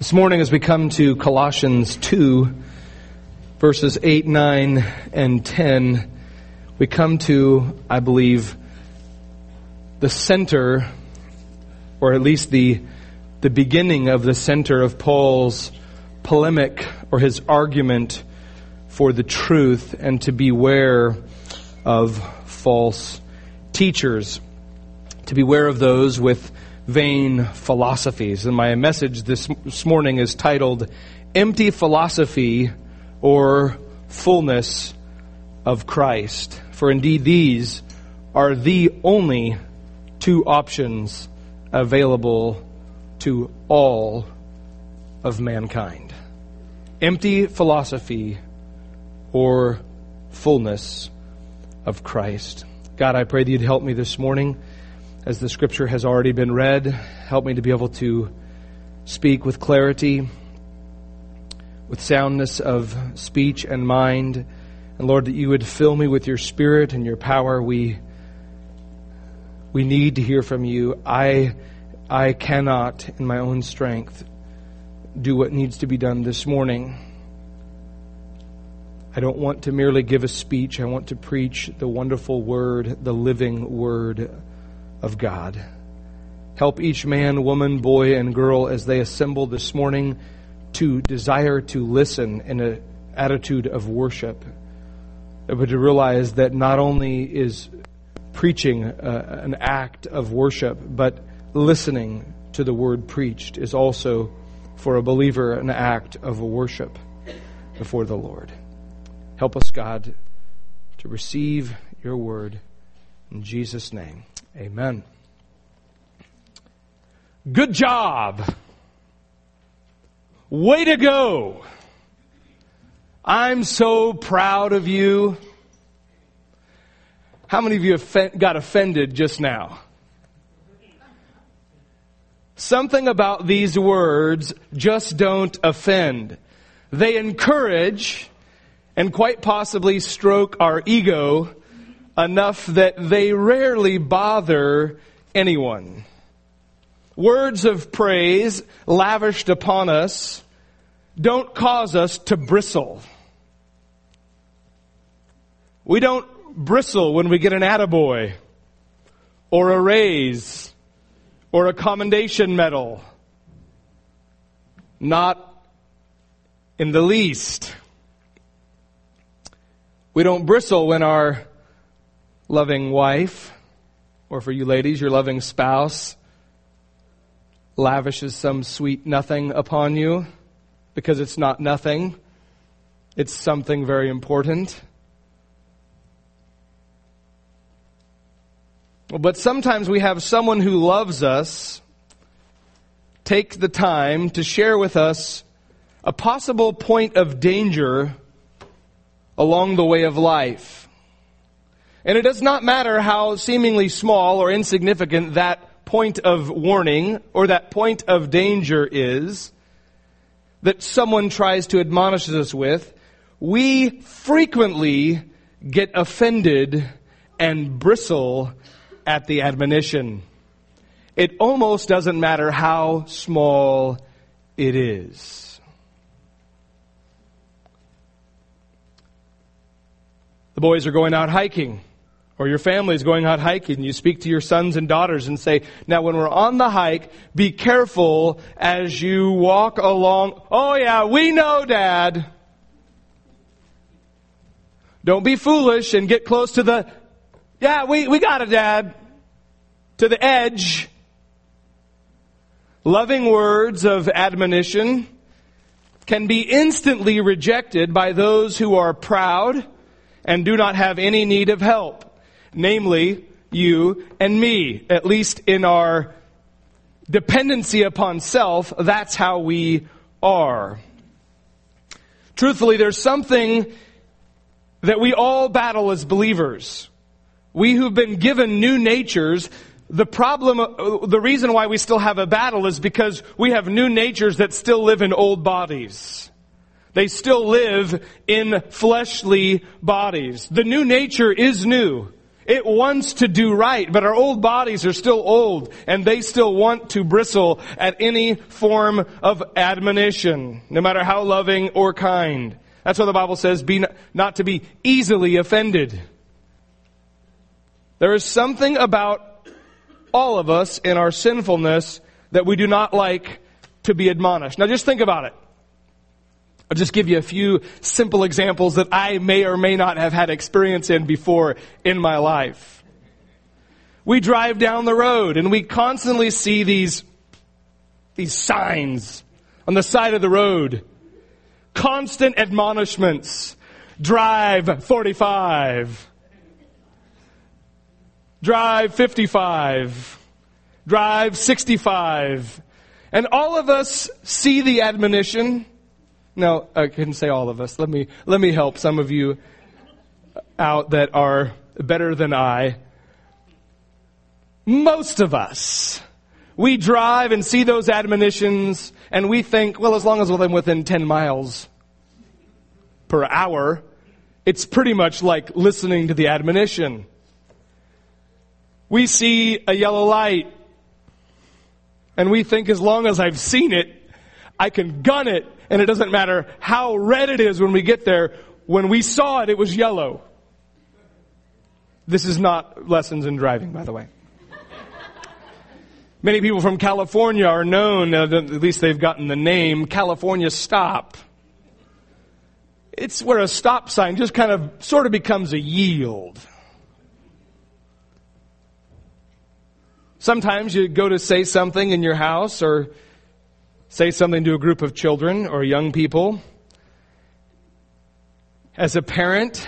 This morning as we come to Colossians 2, verses 8, 9, and 10, we come to, I believe, the center, or at least the beginning of the center of Paul's polemic or his argument for the truth and to beware of false teachers, to beware of those with vain philosophies. And my message this morning is titled, Empty Philosophy or Fullness of Christ. For indeed these are the only two options available to all of mankind. Empty philosophy or fullness of Christ. God, I pray that you'd help me this morning. As the scripture has already been read, help me to be able to speak with clarity, with soundness of speech and mind. And Lord, that you would fill me with your spirit and your power. We need to hear from you. I cannot, in my own strength, do what needs to be done this morning. I don't want to merely give a speech. I want to preach the wonderful word, the living word of God. Help each man, woman, boy, and girl as they assemble this morning to desire to listen in an attitude of worship, but to realize that not only is preaching an act of worship, but listening to the word preached is also, for a believer, an act of worship before the Lord. Help us, God, to receive your word. In Jesus' name, amen. Good job. Way to go. I'm so proud of you. How many of you got offended just now? Something about these words just don't offend. They encourage and quite possibly stroke our ego enough that they rarely bother anyone. Words of praise lavished upon us don't cause us to bristle. We don't bristle when we get an attaboy or a raise or a commendation medal. Not in the least. We don't bristle when our loving wife, or for you ladies, your loving spouse, lavishes some sweet nothing upon you, because it's not nothing. It's something very important. But sometimes we have someone who loves us take the time to share with us a possible point of danger along the way of life. And it does not matter how seemingly small or insignificant that point of warning or that point of danger is that someone tries to admonish us with, we frequently get offended and bristle at the admonition. It almost doesn't matter how small it is. The boys are going out hiking, or your family is going out hiking, and you speak to your sons and daughters and say, now when we're on the hike, be careful as you walk along. Oh yeah, we know, Dad. Don't be foolish and get close to the, yeah, we got it, Dad. To the edge. Loving words of admonition can be instantly rejected by those who are proud and do not have any need of help. Namely, you and me. At least in our dependency upon self, that's how we are. Truthfully, there's something that we all battle as believers. We who've been given new natures, the reason why we still have a battle is because we have new natures that still live in old bodies. They still live in fleshly bodies. The new nature is new. It wants to do right, but our old bodies are still old, and they still want to bristle at any form of admonition, no matter how loving or kind. That's why the Bible says, not to be easily offended. There is something about all of us in our sinfulness that we do not like to be admonished. Now just think about it. I'll just give you a few simple examples that I may or may not have had experience in before in my life. We drive down the road and we constantly see these signs on the side of the road. Constant admonishments. Drive 45. Drive 55. Drive 65. And all of us see the admonition. No, I couldn't say all of us. Let me help some of you out that are better than I. Most of us, we drive and see those admonitions and we think, well, as long as I'm within 10 miles per hour, it's pretty much like listening to the admonition. We see a yellow light and we think as long as I've seen it, I can gun it, and it doesn't matter how red it is when we get there. When we saw it, it was yellow. This is not lessons in driving, by the way. Many people from California are known, at least they've gotten the name, California Stop. It's where a stop sign just kind of sort of becomes a yield. Sometimes you go to say something in your house or say something to a group of children or young people. As a parent,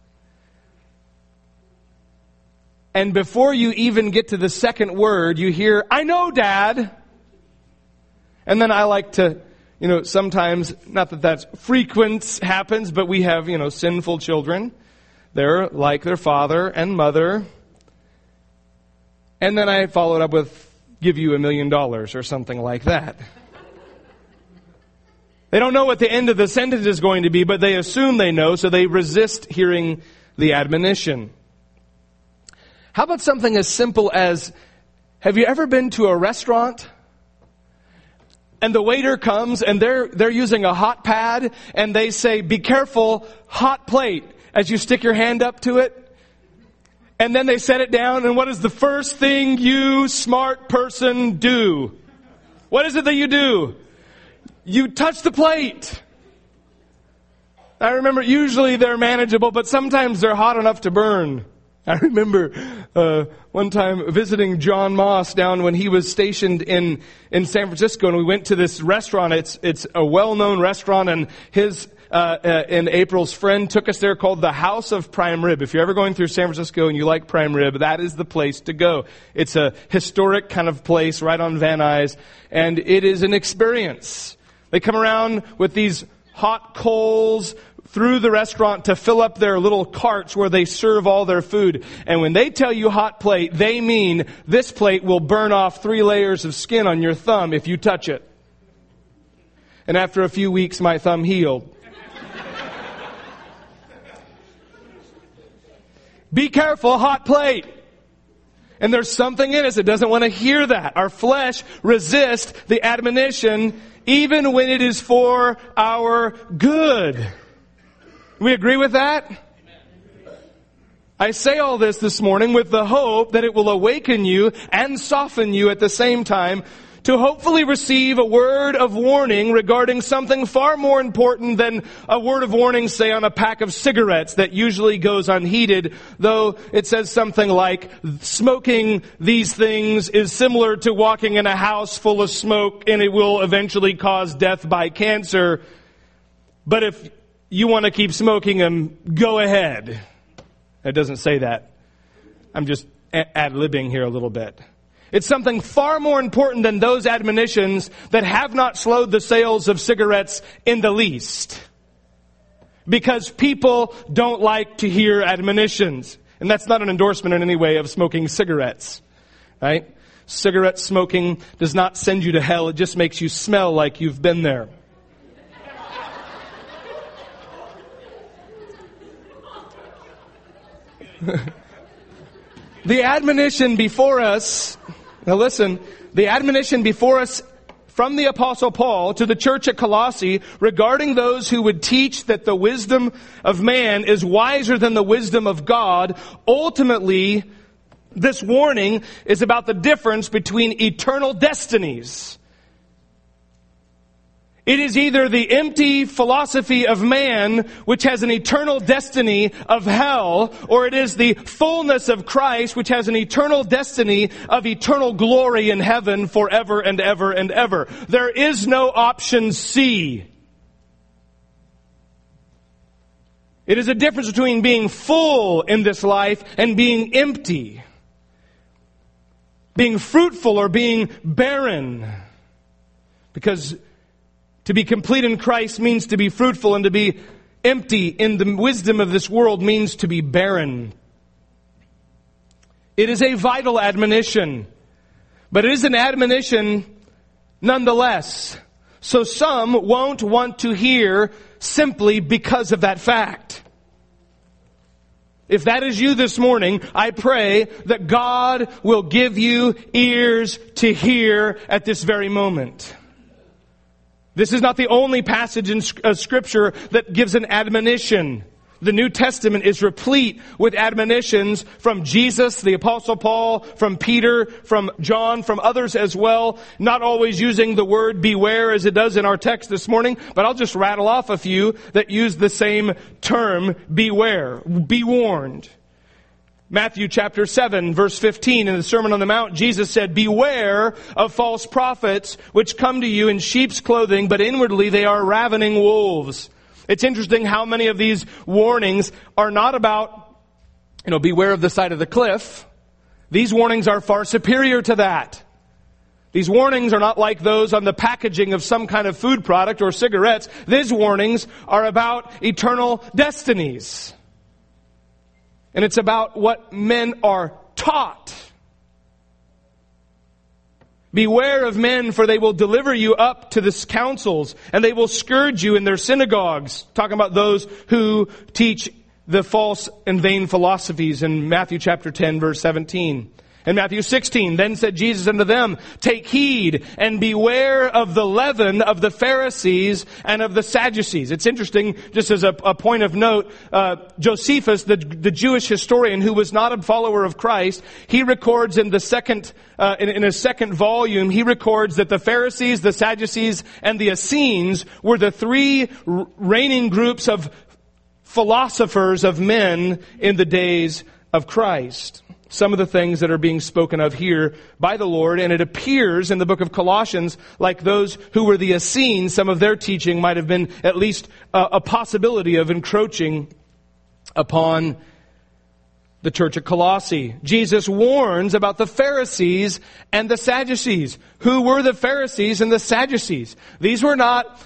and before you even get to the second word, you hear, "I know, Dad." And then I like to, sometimes, not that that's frequent happens, but we have, sinful children. They're like their father and mother. And then I follow it up with, "Give you $1 million," or something like that. They don't know what the end of the sentence is going to be, but they assume they know, so they resist hearing the admonition. How about something as simple as, have you ever been to a restaurant and the waiter comes and they're using a hot pad and they say, "Be careful, hot plate," as you stick your hand up to it? And then they set it down, and what is the first thing you, smart person, do? What is it that you do? You touch the plate. I remember usually they're manageable, but sometimes they're hot enough to burn. I remember one time visiting John Moss down when he was stationed in San Francisco, and we went to this restaurant. It's a well-known restaurant, and his and April's friend took us there, called the House of Prime Rib. If you're ever going through San Francisco and you like prime rib, that is the place to go. It's a historic kind of place right on Van Nuys, and it is an experience. They come around with these hot coals through the restaurant to fill up their little carts where they serve all their food. And when they tell you hot plate, they mean this plate will burn off 3 layers of skin on your thumb if you touch it. And after a few weeks, my thumb healed. Be careful, hot plate. And there's something in us that doesn't want to hear that. Our flesh resists the admonition even when it is for our good. We agree with that? I say all this morning with the hope that it will awaken you and soften you at the same time to hopefully receive a word of warning regarding something far more important than a word of warning, say, on a pack of cigarettes that usually goes unheeded, though it says something like, smoking these things is similar to walking in a house full of smoke and it will eventually cause death by cancer. But if you want to keep smoking them, go ahead. It doesn't say that. I'm just ad-libbing here a little bit. It's something far more important than those admonitions that have not slowed the sales of cigarettes in the least. Because people don't like to hear admonitions. And that's not an endorsement in any way of smoking cigarettes. Right? Cigarette smoking does not send you to hell. It just makes you smell like you've been there. The admonition before us, now listen, the admonition before us from the Apostle Paul to the church at Colossae regarding those who would teach that the wisdom of man is wiser than the wisdom of God, ultimately, this warning is about the difference between eternal destinies. It is either the empty philosophy of man, which has an eternal destiny of hell, or it is the fullness of Christ, which has an eternal destiny of eternal glory in heaven forever and ever and ever. There is no option C. It is a difference between being full in this life and being empty. Being fruitful or being barren. Because to be complete in Christ means to be fruitful, and to be empty in the wisdom of this world means to be barren. It is a vital admonition, but it is an admonition nonetheless. So some won't want to hear simply because of that fact. If that is you this morning, I pray that God will give you ears to hear at this very moment. This is not the only passage in Scripture that gives an admonition. The New Testament is replete with admonitions from Jesus, the Apostle Paul, from Peter, from John, from others as well. Not always using the word beware as it does in our text this morning, but I'll just rattle off a few that use the same term, beware, be warned. Matthew chapter 7, verse 15, in the Sermon on the Mount, Jesus said, beware of false prophets which come to you in sheep's clothing, but inwardly they are ravening wolves. It's interesting how many of these warnings are not about, beware of the side of the cliff. These warnings are far superior to that. These warnings are not like those on the packaging of some kind of food product or cigarettes. These warnings are about eternal destinies. And it's about what men are taught. Beware of men, for they will deliver you up to the councils, and they will scourge you in their synagogues. Talking about those who teach the false and vain philosophies in Matthew chapter 10, verse 17. In Matthew 16, then said Jesus unto them, take heed and beware of the leaven of the Pharisees and of the Sadducees. It's interesting, just as a point of note, Josephus, the Jewish historian who was not a follower of Christ, he records in the second, in his second volume, he records that the Pharisees, the Sadducees, and the Essenes were the three reigning groups of philosophers of men in the days of Christ. Some of the things that are being spoken of here by the Lord, and it appears in the book of Colossians like those who were the Essenes, some of their teaching might have been at least a possibility of encroaching upon the church at Colossae. Jesus warns about the Pharisees and the Sadducees. Who were the Pharisees and the Sadducees? These were not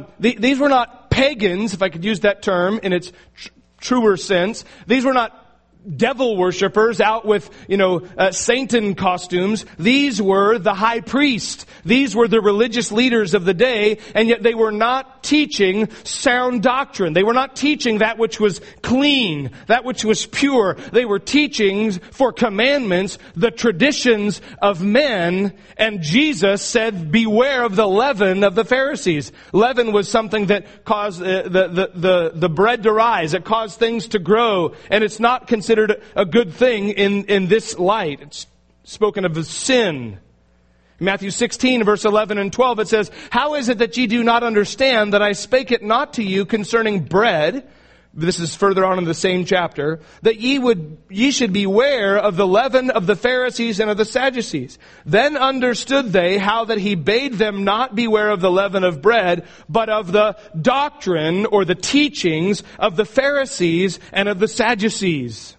pagans, if I could use that term in its truer sense. These were not devil worshippers out with, Satan costumes. These were the high priest. These were the religious leaders of the day, and yet they were not teaching sound doctrine. They were not teaching that which was clean, that which was pure. They were teaching for commandments, the traditions of men, and Jesus said, beware of the leaven of the Pharisees. Leaven was something that caused the bread to rise. It caused things to grow, and it's not considered a good thing in this light. It's spoken of as sin. In Matthew 16, verse 11 and 12, it says, how is it that ye do not understand that I spake it not to you concerning bread? This is further on in the same chapter, that ye should beware of the leaven of the Pharisees and of the Sadducees. Then understood they how that he bade them not beware of the leaven of bread, but of the doctrine or the teachings of the Pharisees and of the Sadducees.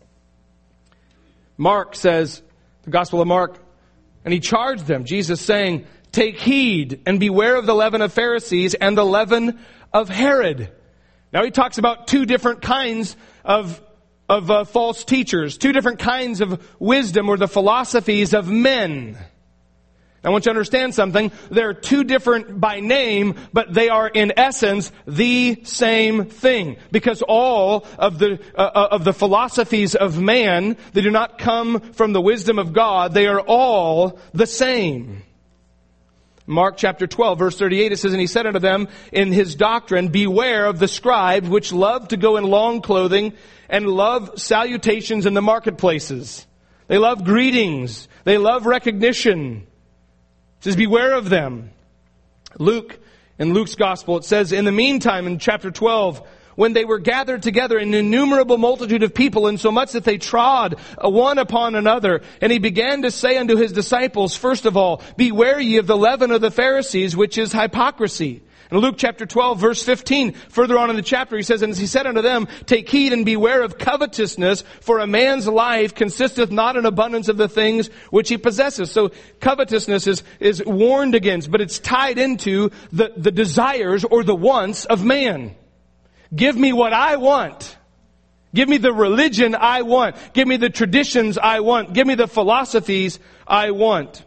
Mark says, the Gospel of Mark, and he charged them, Jesus saying, take heed and beware of the leaven of Pharisees and the leaven of Herod. Now he talks about two different kinds of false teachers, two different kinds of wisdom or the philosophies of men. I want you to understand something. They're two different by name, but they are in essence the same thing. Because all of the philosophies of man, they do not come from the wisdom of God. They are all the same. Mark chapter 12, verse 38, it says, "And he said unto them in his doctrine, Beware of the scribes which love to go in long clothing and love salutations in the marketplaces." They love greetings. They love recognition. It says, beware of them. In Luke's gospel, it says, "In the meantime, in chapter 12, when they were gathered together, an innumerable multitude of people, insomuch that they trod one upon another. And he began to say unto his disciples, First of all, beware ye of the leaven of the Pharisees, which is hypocrisy." In Luke chapter 12, verse 15, further on in the chapter, he says, "And he said unto them, Take heed and beware of covetousness, for a man's life consisteth not in abundance of the things which he possesses." So covetousness is warned against, but it's tied into the desires or the wants of man. Give me what I want. Give me the religion I want. Give me the traditions I want. Give me the philosophies I want.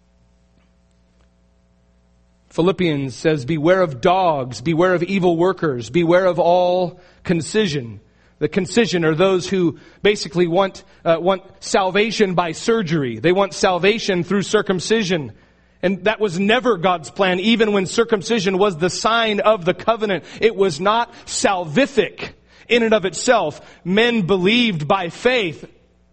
Philippians says, "Beware of dogs, beware of evil workers, beware of all concision." The concision are those who basically want salvation by surgery. They want salvation through circumcision. And that was never God's plan, even when circumcision was the sign of the covenant. It was not salvific in and of itself. Men believed by faith.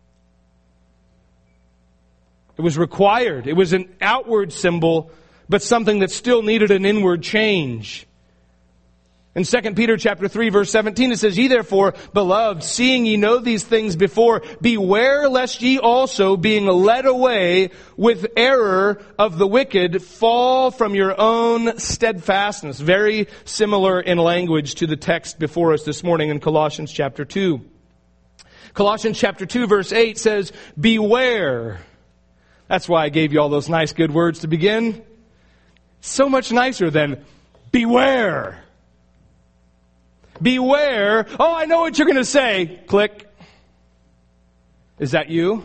It was required. It was an outward symbol, but something that still needed an inward change. In 2 Peter chapter 3, verse 17, it says, "Ye therefore, beloved, seeing ye know these things before, beware lest ye also, being led away with error of the wicked, fall from your own steadfastness." Very similar in language to the text before us this morning in Colossians chapter 2. Colossians chapter 2, verse 8 says, "Beware." That's why I gave you all those nice good words to begin. So much nicer than beware. Beware. Oh, I know what you're going to say. Click. Is that you?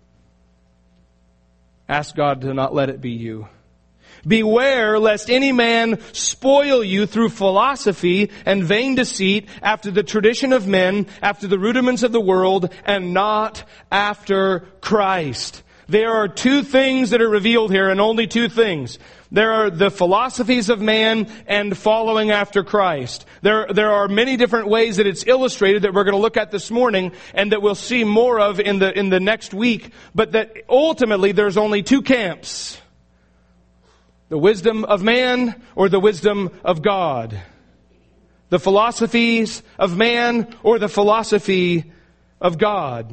Ask God to not let it be you. "Beware lest any man spoil you through philosophy and vain deceit, after the tradition of men, after the rudiments of the world, and not after Christ." There are two things that are revealed here, and only two things. There are the philosophies of man and following after Christ. There are many different ways that it's illustrated that we're going to look at this morning, and that we'll see more of in the next week. But that ultimately there's only two camps: the wisdom of man or the wisdom of God. The philosophies of man or the philosophy of God.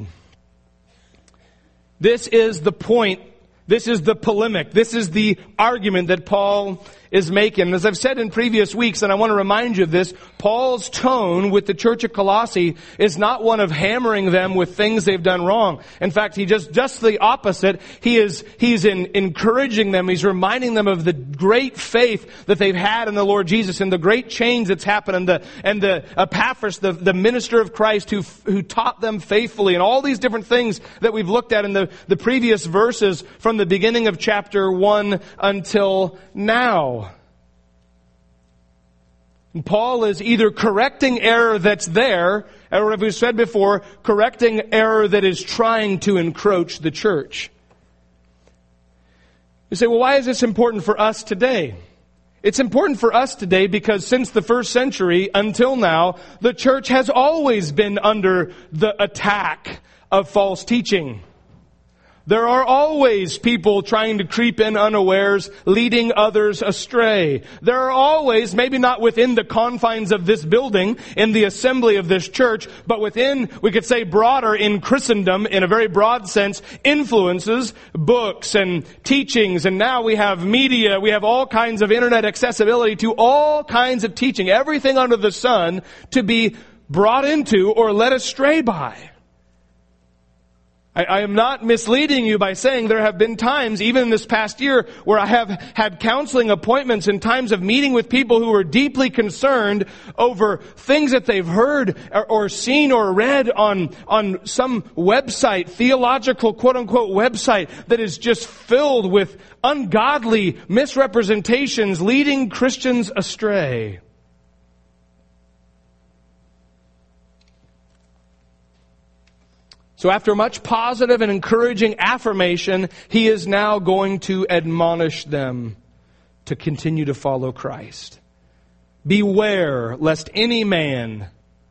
This is the point. This is the polemic. This is the argument that Paul is making. As I've said in previous weeks, and I want to remind you of this, Paul's tone with the church at Colossae is not one of hammering them with things they've done wrong. In fact, he just the opposite. He's encouraging them. He's reminding them of the great faith that they've had in the Lord Jesus and the great change that's happened, and the Epaphras, the minister of Christ who taught them faithfully, and all these different things that we've looked at in the previous verses from the beginning of chapter 1 until now. And Paul is either correcting error that's there, or as we said before, correcting error that is trying to encroach the church. You say, well, why is this important for us today? It's important for us today because since the first century until now, the church has always been under the attack of false teaching. There are always people trying to creep in unawares, leading others astray. There are always, maybe not within the confines of this building, in the assembly of this church, but within, we could say broader, in Christendom, in a very broad sense, influences, books and teachings, and now we have media, we have all kinds of internet accessibility to all kinds of teaching, everything under the sun to be brought into or led astray by. I am not misleading you by saying there have been times, even in this past year, where I have had counseling appointments and times of meeting with people who are deeply concerned over things that they've heard or seen or read on some website, theological quote-unquote website, that is just filled with ungodly misrepresentations leading Christians astray. So after much positive and encouraging affirmation, he is now going to admonish them to continue to follow Christ. Beware lest any man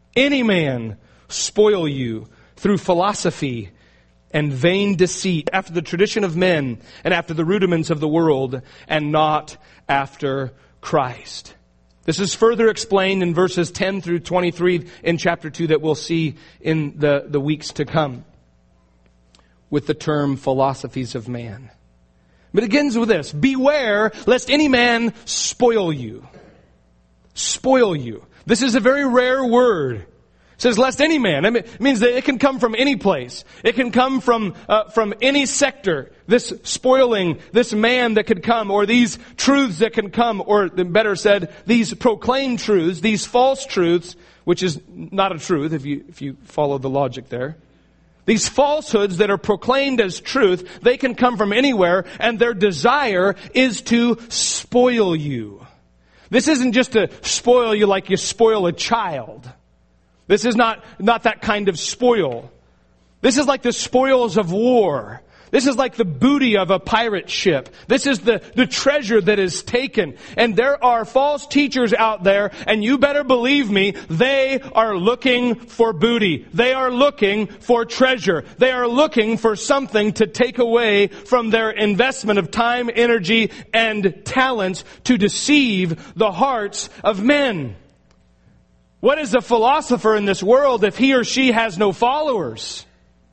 spoil you through philosophy and vain deceit, after the tradition of men and after the rudiments of the world, and not after Christ. This is further explained in verses 10 through 23 in chapter 2 that we'll see in the weeks to come with the term philosophies of man. But it begins with this: beware lest any man spoil you. Spoil you. This is a very rare word. It says lest any man. It means that it can come from any place. It can come from any sector. This spoiling, this man that could come, or these truths that can come, or better said, these proclaimed truths, these false truths, which is not a truth if you follow the logic there. These falsehoods that are proclaimed as truth, they can come from anywhere, and their desire is to spoil you. This isn't just to spoil you like you spoil a child. This is not that kind of spoil. This is like the spoils of war. This is like the booty of a pirate ship. This is the treasure that is taken. And there are false teachers out there, and you better believe me, they are looking for booty. They are looking for treasure. They are looking for something to take away from their investment of time, energy, and talents to deceive the hearts of men. What is a philosopher in this world if he or she has no followers?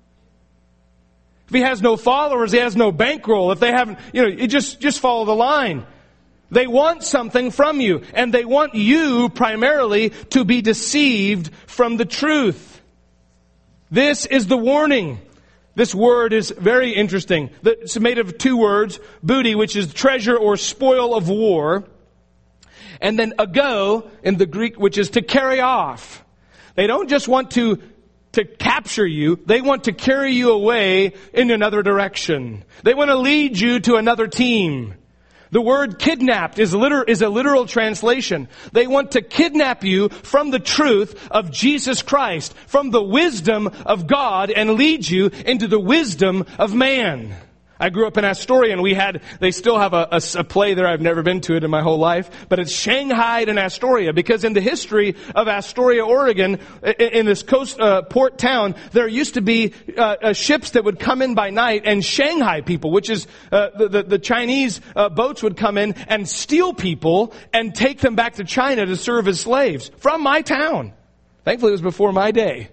If he has no followers, he has no bankroll. If they haven't, you just follow the line. They want something from you, and they want you primarily to be deceived from the truth. This is the warning. This word is very interesting. It's made of two words: booty, which is treasure or spoil of war, and then ago in the Greek, which is to carry off. They don't just want to capture you, they want to carry you away in another direction. They want to lead you to another team. The word kidnapped is a literal translation. They want to kidnap you from the truth of Jesus Christ, from the wisdom of God, and lead you into the wisdom of man. I grew up in Astoria, and they still have a play there. I've never been to it in my whole life, but it's Shanghaied in Astoria, because in the history of Astoria, Oregon, in this port town, there used to be ships that would come in by night and Shanghai people, which is the Chinese boats would come in and steal people and take them back to China to serve as slaves from my town. Thankfully, it was before my day.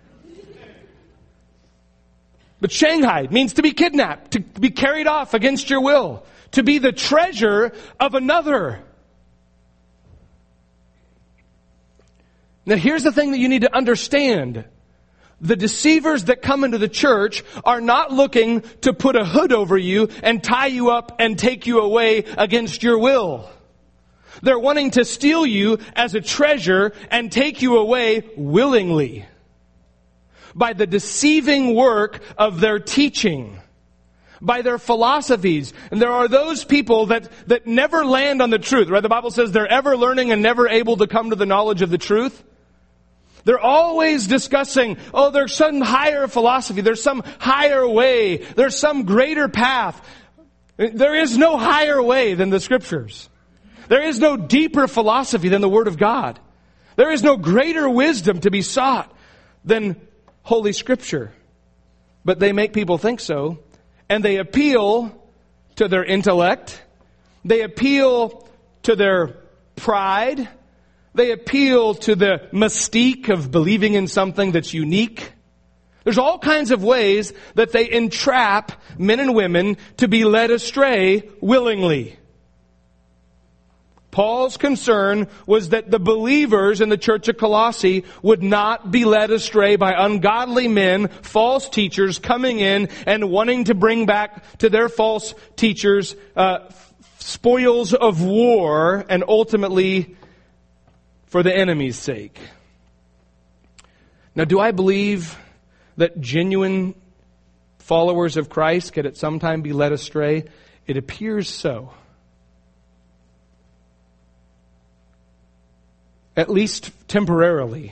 But Shanghai means to be kidnapped, to be carried off against your will, to be the treasure of another. Now here's the thing that you need to understand. The deceivers that come into the church are not looking to put a hood over you and tie you up and take you away against your will. They're wanting to steal you as a treasure and take you away willingly, by the deceiving work of their teaching, by their philosophies. And there are those people that never land on the truth, right? The Bible says they're ever learning and never able to come to the knowledge of the truth. They're always discussing, there's some higher philosophy, there's some higher way, there's some greater path. There is no higher way than the Scriptures. There is no deeper philosophy than the Word of God. There is no greater wisdom to be sought than Holy Scripture. But they make people think so, and they appeal to their intellect, they appeal to their pride, they appeal to the mystique of believing in something that's unique. There's all kinds of ways that they entrap men and women to be led astray willingly. Paul's concern was that the believers in the church of Colossae would not be led astray by ungodly men, false teachers coming in and wanting to bring back to their false teachers spoils of war, and ultimately for the enemy's sake. Now, do I believe that genuine followers of Christ could at some time be led astray? It appears so. At least temporarily.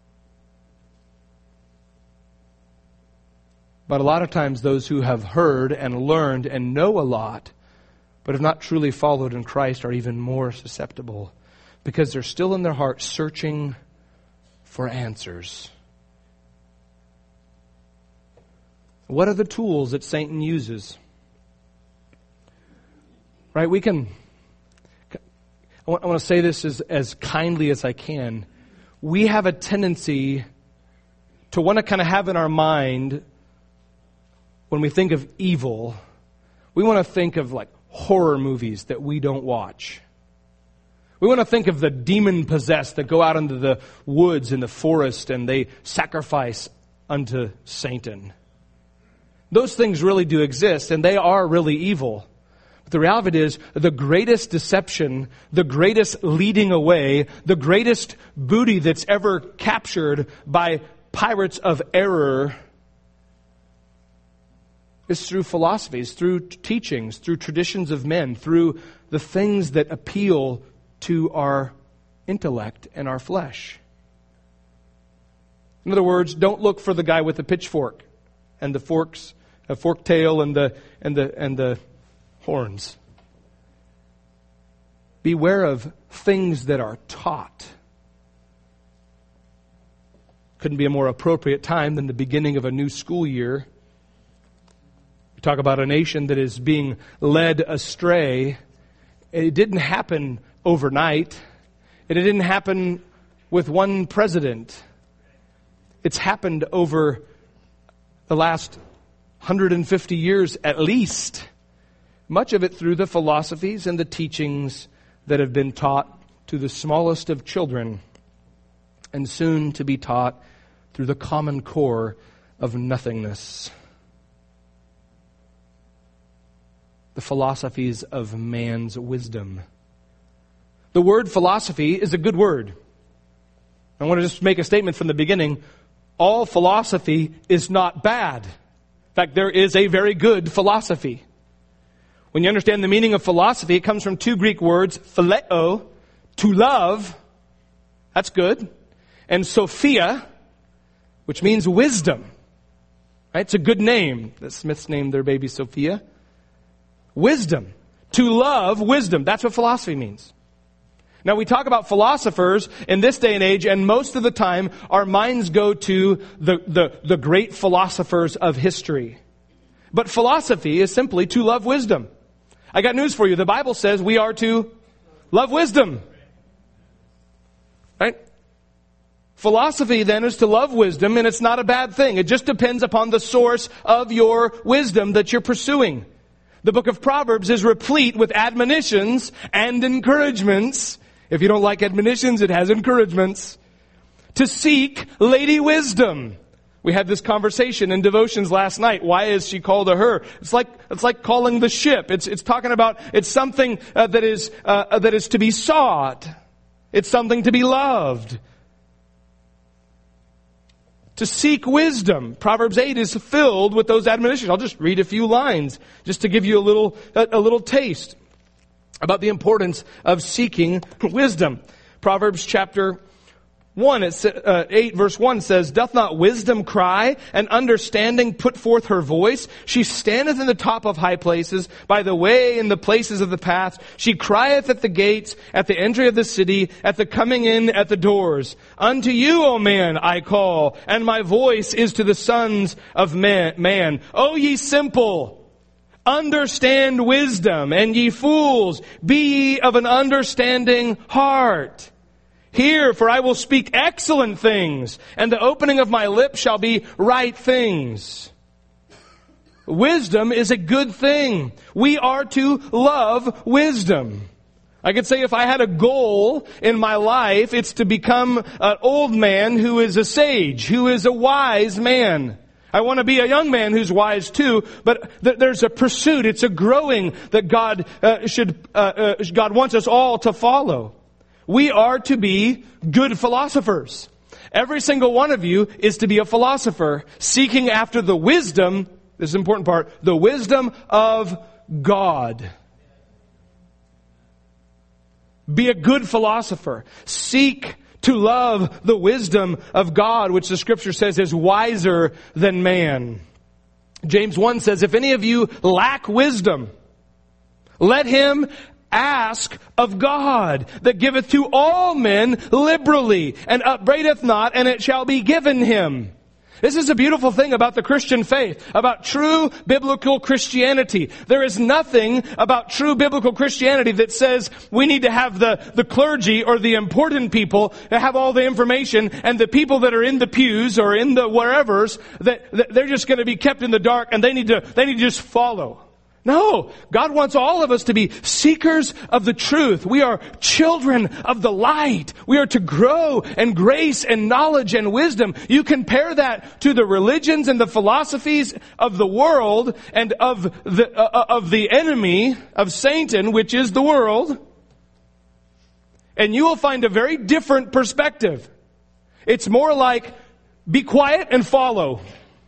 But a lot of times those who have heard and learned and know a lot, but have not truly followed in Christ, are even more susceptible, because they're still in their heart searching for answers. What are the tools that Satan uses? Right, I want to say this as kindly as I can. We have a tendency to want to kind of have in our mind, when we think of evil, we want to think of like horror movies that we don't watch. We want to think of the demon-possessed that go out into the woods and the forest and they sacrifice unto Satan. Those things really do exist, and they are really evil. But the reality is, the greatest deception, the greatest leading away, the greatest booty that's ever captured by pirates of error is through philosophies, through teachings, through traditions of men, through the things that appeal to our intellect and our flesh. In other words, don't look for the guy with the pitchfork and the forks, a forked tail and the horns. Beware of things that are taught. Couldn't be a more appropriate time than the beginning of a new school year. We talk about a nation that is being led astray. It didn't happen overnight. It didn't happen with one president. It's happened over the last 150 years at least. Much of it through the philosophies and the teachings that have been taught to the smallest of children, and soon to be taught through the common core of nothingness. The philosophies of man's wisdom. The word philosophy is a good word. I want to just make a statement from the beginning. All philosophy is not bad. In fact, there is a very good philosophy. When you understand the meaning of philosophy, it comes from two Greek words, phileo, to love. That's good. And Sophia, which means wisdom. Right? It's a good name. The Smiths named their baby Sophia. Wisdom. To love wisdom. That's what philosophy means. Now, we talk about philosophers in this day and age, and most of the time our minds go to the great philosophers of history. But philosophy is simply to love wisdom. I got news for you. The Bible says we are to love wisdom. Right? Philosophy then is to love wisdom, and it's not a bad thing. It just depends upon the source of your wisdom that you're pursuing. The book of Proverbs is replete with admonitions and encouragements. If you don't like admonitions, it has encouragements. To seek Lady Wisdom. We had this conversation in devotions last night. Why is she called a her? It's like calling the ship. It's talking about, it's something that is to be sought. It's something to be loved. To seek wisdom. Proverbs 8 is filled with those admonitions. I'll just read a few lines just to give you a little taste about the importance of seeking wisdom. Proverbs chapter 8 verse 1 says, "Doth not wisdom cry, and understanding put forth her voice? She standeth in the top of high places, by the way in the places of the paths. She crieth at the gates, at the entry of the city, at the coming in at the doors. Unto you, O man, I call, and my voice is to the sons of man. O ye simple, understand wisdom, and ye fools, be ye of an understanding heart. Hear, for I will speak excellent things, and the opening of my lips shall be right things." Wisdom is a good thing. We are to love wisdom. I could say if I had a goal in my life, it's to become an old man who is a sage, who is a wise man. I want to be a young man who's wise too, but there's a pursuit. It's a growing that God God wants us all to follow. We are to be good philosophers. Every single one of you is to be a philosopher, seeking after the wisdom, this is the important part, the wisdom of God. Be a good philosopher. Seek to love the wisdom of God, which the Scripture says is wiser than man. James 1 says, if any of you lack wisdom, let him ask of God, that giveth to all men liberally, and upbraideth not, and it shall be given him. This is a beautiful thing about the Christian faith, about true biblical Christianity. There is nothing about true biblical Christianity that says we need to have the clergy or the important people to have all the information, and the people that are in the pews or in the wherevers, that they're just going to be kept in the dark and they need to just follow. No, God wants all of us to be seekers of the truth. We are children of the light. We are to grow in grace and knowledge and wisdom. You compare that to the religions and the philosophies of the world and of the enemy, of Satan, which is the world, and you will find a very different perspective. It's more like, be quiet and follow.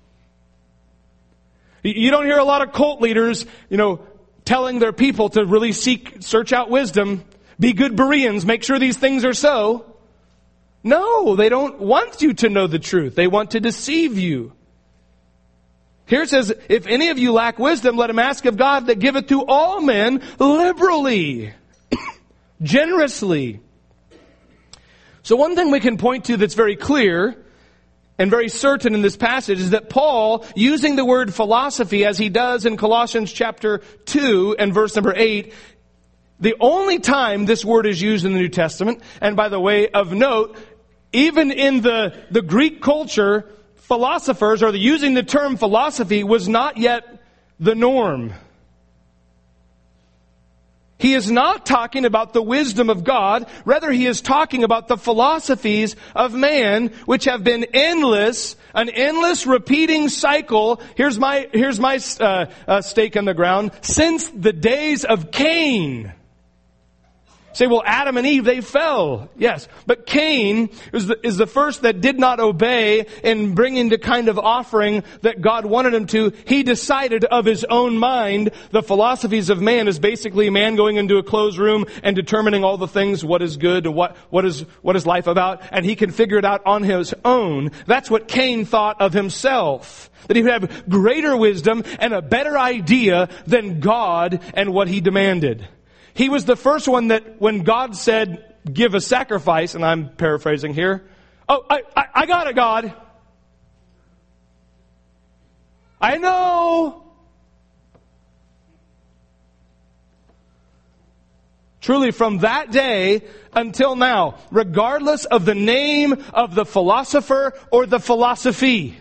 You don't hear a lot of cult leaders, telling their people to really search out wisdom. Be good Bereans. Make sure these things are so. No, they don't want you to know the truth. They want to deceive you. Here it says, if any of you lack wisdom, let him ask of God that giveth to all men liberally, generously. So one thing we can point to that's very clear and very certain in this passage is that Paul, using the word philosophy as he does in Colossians chapter 2 and verse number 8, the only time this word is used in the New Testament, and by the way of note, even in the Greek culture, philosophers, or using the term philosophy, was not yet the norm. He is not talking about the wisdom of God. Rather, he is talking about the philosophies of man, which have been an endless repeating cycle. Here's my stake in the ground. Since the days of Cain. Say, well, Adam and Eve, they fell. Yes. But Cain is the first that did not obey in bringing the kind of offering that God wanted him to. He decided of his own mind. The philosophies of man is basically man going into a closed room and determining all the things, what is good, what is life about, and he can figure it out on his own. That's what Cain thought of himself. That he would have greater wisdom and a better idea than God and what he demanded. He was the first one that when God said, give a sacrifice, and I'm paraphrasing here, oh, I got it, God. I know. Truly, from that day until now, regardless of the name of the philosopher or the philosophy,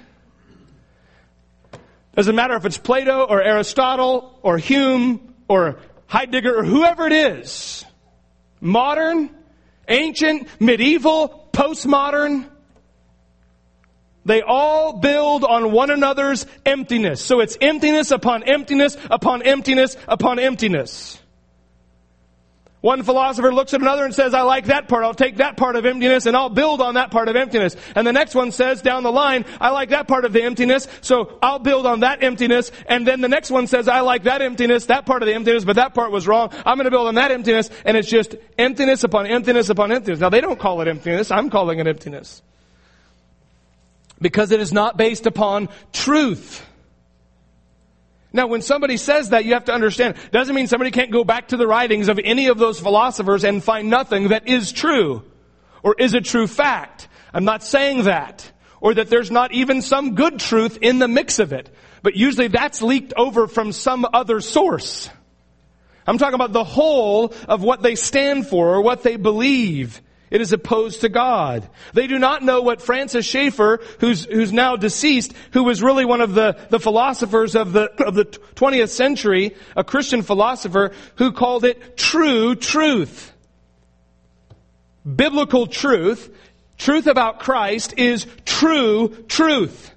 doesn't matter if it's Plato or Aristotle or Hume or Heidegger or whoever it is, modern, ancient, medieval, postmodern, they all build on one another's emptiness. So it's emptiness upon emptiness upon emptiness upon emptiness. One philosopher looks at another and says, I like that part. I'll take that part of emptiness and I'll build on that part of emptiness. And the next one says down the line, I like that part of the emptiness, so I'll build on that emptiness. And then the next one says, I like that emptiness, that part of the emptiness, but that part was wrong. I'm going to build on that emptiness. And it's just emptiness upon emptiness upon emptiness. Now they don't call it emptiness. I'm calling it emptiness. Because it is not based upon truth. Now, when somebody says that, you have to understand, doesn't mean somebody can't go back to the writings of any of those philosophers and find nothing that is true or is a true fact. I'm not saying that. Or that there's not even some good truth in the mix of it. But usually that's leaked over from some other source. I'm talking about the whole of what they stand for or what they believe It is opposed to God. They do not know what Francis Schaeffer, who's now deceased, who was really one of the philosophers of the 20th century, a Christian philosopher, who called it true truth. Biblical truth, truth about Christ, is true truth.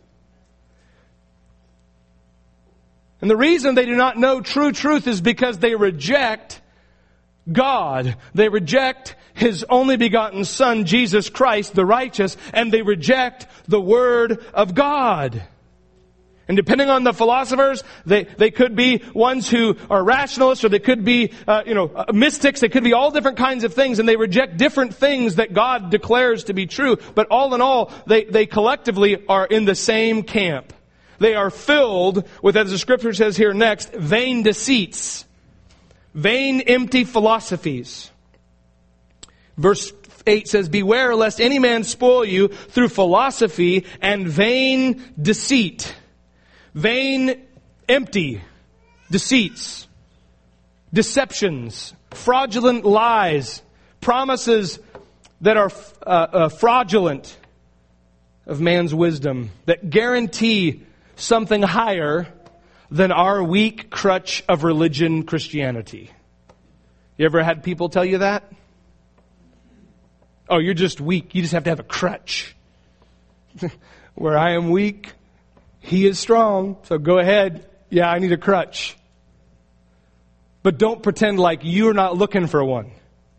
And the reason they do not know true truth is because they reject God. They reject His only begotten Son, Jesus Christ, the righteous, and they reject the Word of God. And depending on the philosophers, they could be ones who are rationalists, or they could be, mystics. They could be all different kinds of things, and they reject different things that God declares to be true. But all in all, they collectively are in the same camp. They are filled with, as the Scripture says here next, vain deceits, vain, empty philosophies. Verse 8 says, "Beware lest any man spoil you through philosophy and vain deceit." Vain, empty deceits, deceptions, fraudulent lies, promises that are fraudulent of man's wisdom, that guarantee something higher than our weak crutch of religion, Christianity. You ever had people tell you that? Oh, you're just weak. You just have to have a crutch. Where I am weak, He is strong. So go ahead. Yeah, I need a crutch. But don't pretend like you're not looking for one.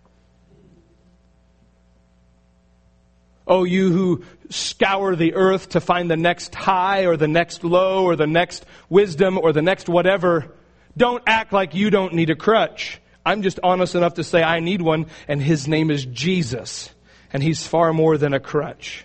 Oh, you who scour the earth to find the next high or the next low or the next wisdom or the next whatever, don't act like you don't need a crutch. I'm just honest enough to say I need one, and His name is Jesus. And He's far more than a crutch.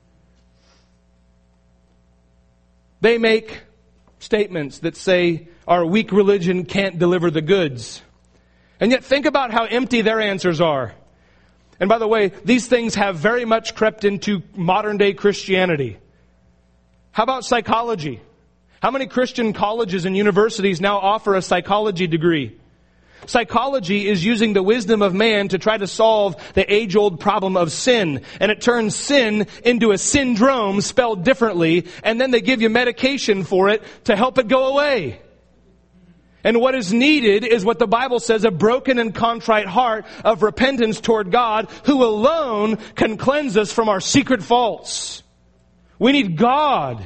They make statements that say our weak religion can't deliver the goods. And yet think about how empty their answers are. And by the way, these things have very much crept into modern day Christianity. How about psychology? How many Christian colleges and universities now offer a psychology degree? Psychology is using the wisdom of man to try to solve the age-old problem of sin. And it turns sin into a syndrome spelled differently, and then they give you medication for it to help it go away. And what is needed is what the Bible says, a broken and contrite heart of repentance toward God, who alone can cleanse us from our secret faults. We need God,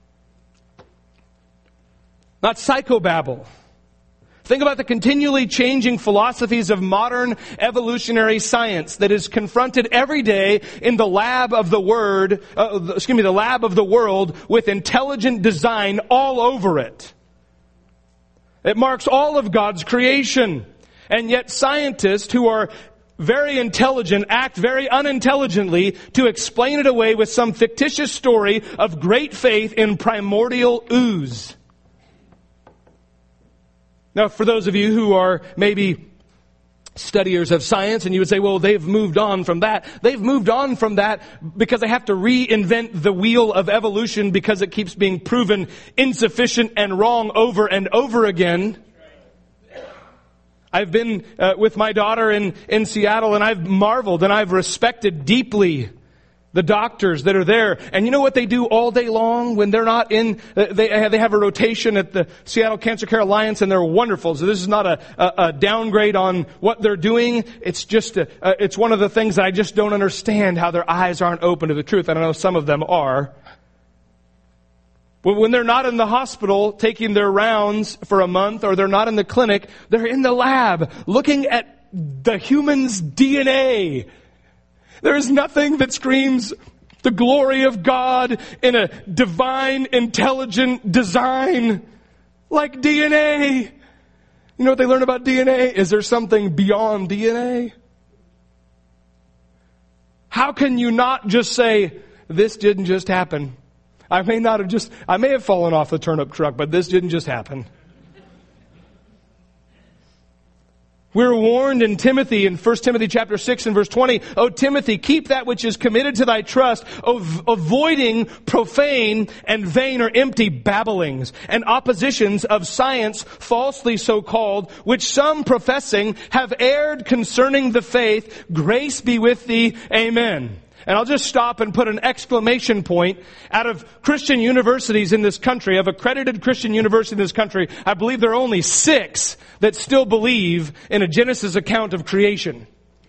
not psychobabble. Think about the continually changing philosophies of modern evolutionary science that is confronted every day in the lab of the the lab of the world with intelligent design all over it. It marks all of God's creation. And yet scientists who are very intelligent act very unintelligently to explain it away with some fictitious story of great faith in primordial ooze. Now, for those of you who are maybe studiers of science, and you would say, well, they've moved on from that. They've moved on from that because they have to reinvent the wheel of evolution because it keeps being proven insufficient and wrong over and over again. I've been with my daughter in Seattle, and I've marveled and I've respected deeply the doctors that are there. And you know what they do all day long when they're not in, they have a rotation at the Seattle Cancer Care Alliance, and they're wonderful. So this is not a downgrade on what they're doing. It's just, it's one of the things that I just don't understand, how their eyes aren't open to the truth. And I know some of them are. But when they're not in the hospital taking their rounds for a month, or they're not in the clinic, they're in the lab looking at the human's DNA. There is nothing that screams the glory of God in a divine, intelligent design like DNA. You know what they learn about DNA? Is there something beyond DNA? How can you not just say, this didn't just happen? I may have fallen off the turnip truck, but this didn't just happen. We're warned in Timothy, in 1 Timothy chapter 6 and verse 20, O Timothy, keep that which is committed to thy trust, avoiding profane and vain or empty babblings and oppositions of science falsely so called, which some professing have erred concerning the faith. Grace be with thee. Amen. And I'll just stop and put an exclamation point. Out of Christian universities in this country, of accredited Christian universities in this country, I believe there are only 6 that still believe in a Genesis account of creation.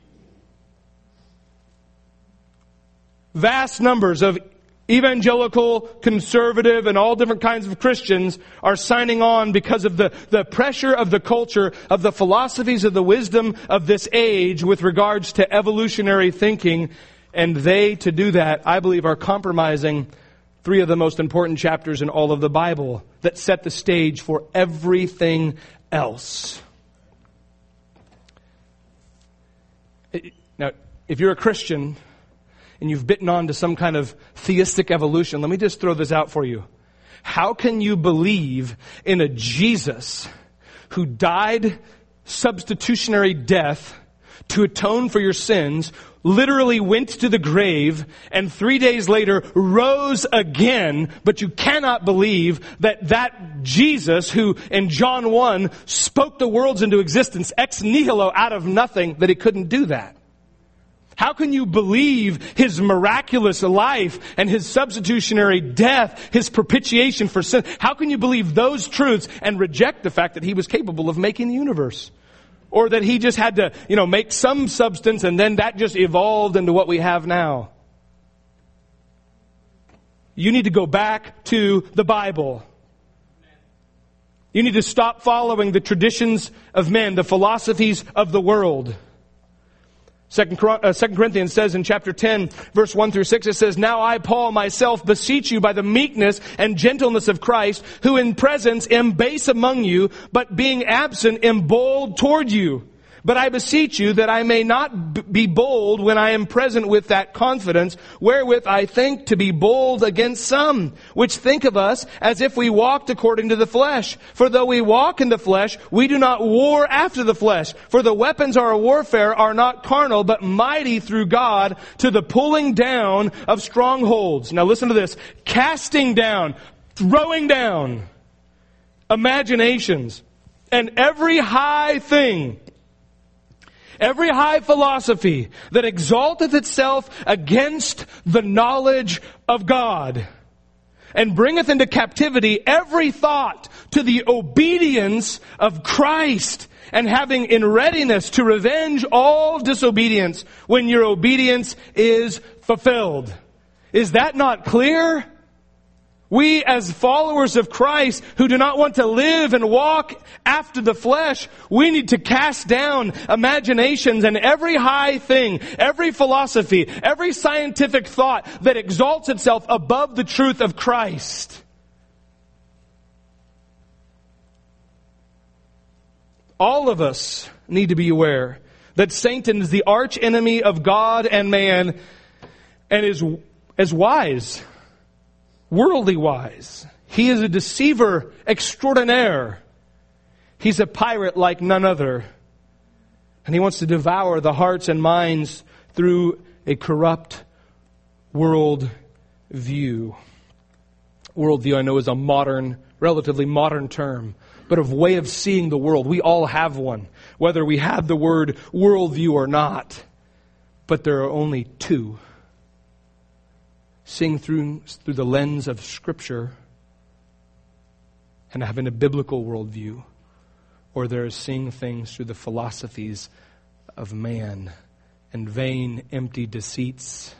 Vast numbers of evangelical, conservative, and all different kinds of Christians are signing on because of the pressure of the culture, of the philosophies of the wisdom of this age with regards to evolutionary thinking. And they, to do that, I believe, are compromising 3 of the most important chapters in all of the Bible that set the stage for everything else. Now, if you're a Christian and you've bitten on to some kind of theistic evolution, let me just throw this out for you. How can you believe in a Jesus who died substitutionary death to atone for your sins, literally went to the grave, and 3 days later rose again, but you cannot believe that Jesus, who in John 1 spoke the worlds into existence ex nihilo, out of nothing, that he couldn't do that? How can you believe his miraculous life and his substitutionary death, his propitiation for sin? How can you believe those truths and reject the fact that he was capable of making the universe? Or that he just had to, make some substance and then that just evolved into what we have now? You need to go back to the Bible. You need to stop following the traditions of men, the philosophies of the world. 2 Corinthians says in chapter 10, verse 1 through 6, it says, Now I, Paul, myself beseech you by the meekness and gentleness of Christ, who in presence am base among you, but being absent am bold toward you. But I beseech you that I may not be bold when I am present with that confidence, wherewith I think to be bold against some, which think of us as if we walked according to the flesh. For though we walk in the flesh, we do not war after the flesh. For the weapons of our warfare are not carnal, but mighty through God to the pulling down of strongholds. Now listen to this. Casting down, throwing down imaginations and every high thing, every high philosophy that exalteth itself against the knowledge of God, and bringeth into captivity every thought to the obedience of Christ, and having in readiness to revenge all disobedience when your obedience is fulfilled. Is that not clear? We, as followers of Christ, who do not want to live and walk after the flesh, we need to cast down imaginations and every high thing, every philosophy, every scientific thought that exalts itself above the truth of Christ. All of us need to be aware that Satan is the arch enemy of God and man, and is wise. Worldly wise. He is a deceiver extraordinaire. He's a pirate like none other. And he wants to devour the hearts and minds through a corrupt world view. Worldview, I know, is a relatively modern term, but a way of seeing the world. We all have one, whether we have the word worldview or not. But there are only 2. Seeing through the lens of Scripture and having a biblical worldview, or there is seeing things through the philosophies of man and vain, empty deceits.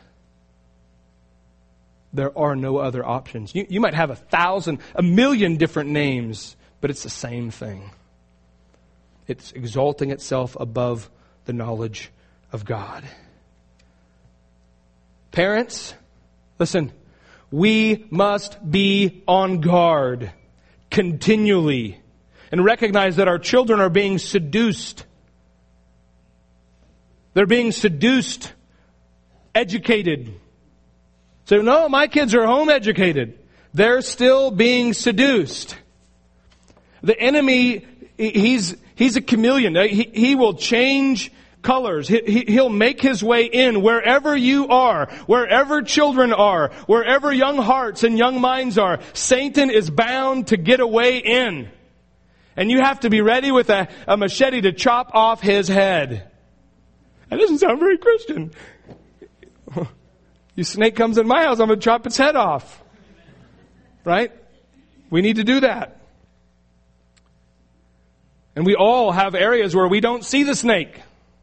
There are no other options. You might have 1,000, 1,000,000 different names, but it's the same thing. It's exalting itself above the knowledge of God. Parents, listen, we must be on guard continually and recognize that our children are being seduced. They're being seduced, educated. So no, my kids are home educated. They're still being seduced. The enemy He's a chameleon. He will change colors. He'll make his way in wherever you are, wherever children are, wherever young hearts and young minds are. Satan is bound to get away in. And you have to be ready with a machete to chop off his head. That doesn't sound very Christian. You snake comes in my house, I'm going to chop its head off. Right? We need to do that. And we all have areas where we don't see the snake.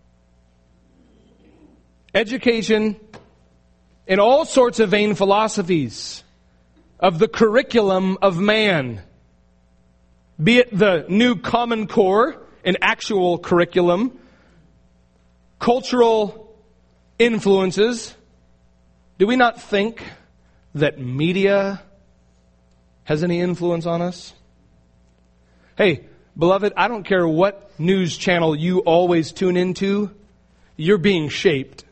Education in all sorts of vain philosophies of the curriculum of man. Be it the new Common Core, an actual curriculum, cultural influences. Do we not think that media has any influence on us? Hey, beloved, I don't care what news channel you always tune into, you're being shaped.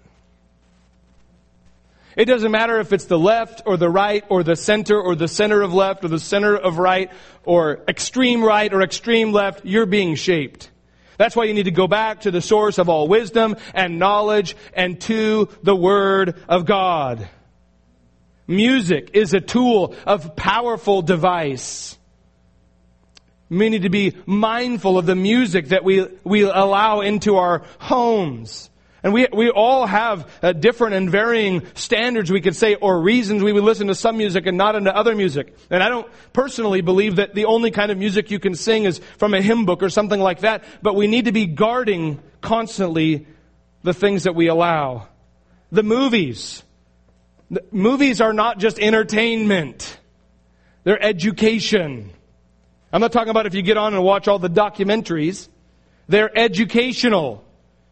It doesn't matter if it's the left or the right or the center of left or the center of right or extreme left, you're being shaped. That's why you need to go back to the source of all wisdom and knowledge and to the Word of God. Music is a tool of powerful device. We need to be mindful of the music that we allow into our homes. And we all have different and varying standards, we could say, or reasons we would listen to some music and not into other music. And I don't personally believe that the only kind of music you can sing is from a hymn book or something like that. But we need to be guarding constantly the things that we allow. The movies. The movies are not just entertainment. They're education. I'm not talking about if you get on and watch all the documentaries. They're educational.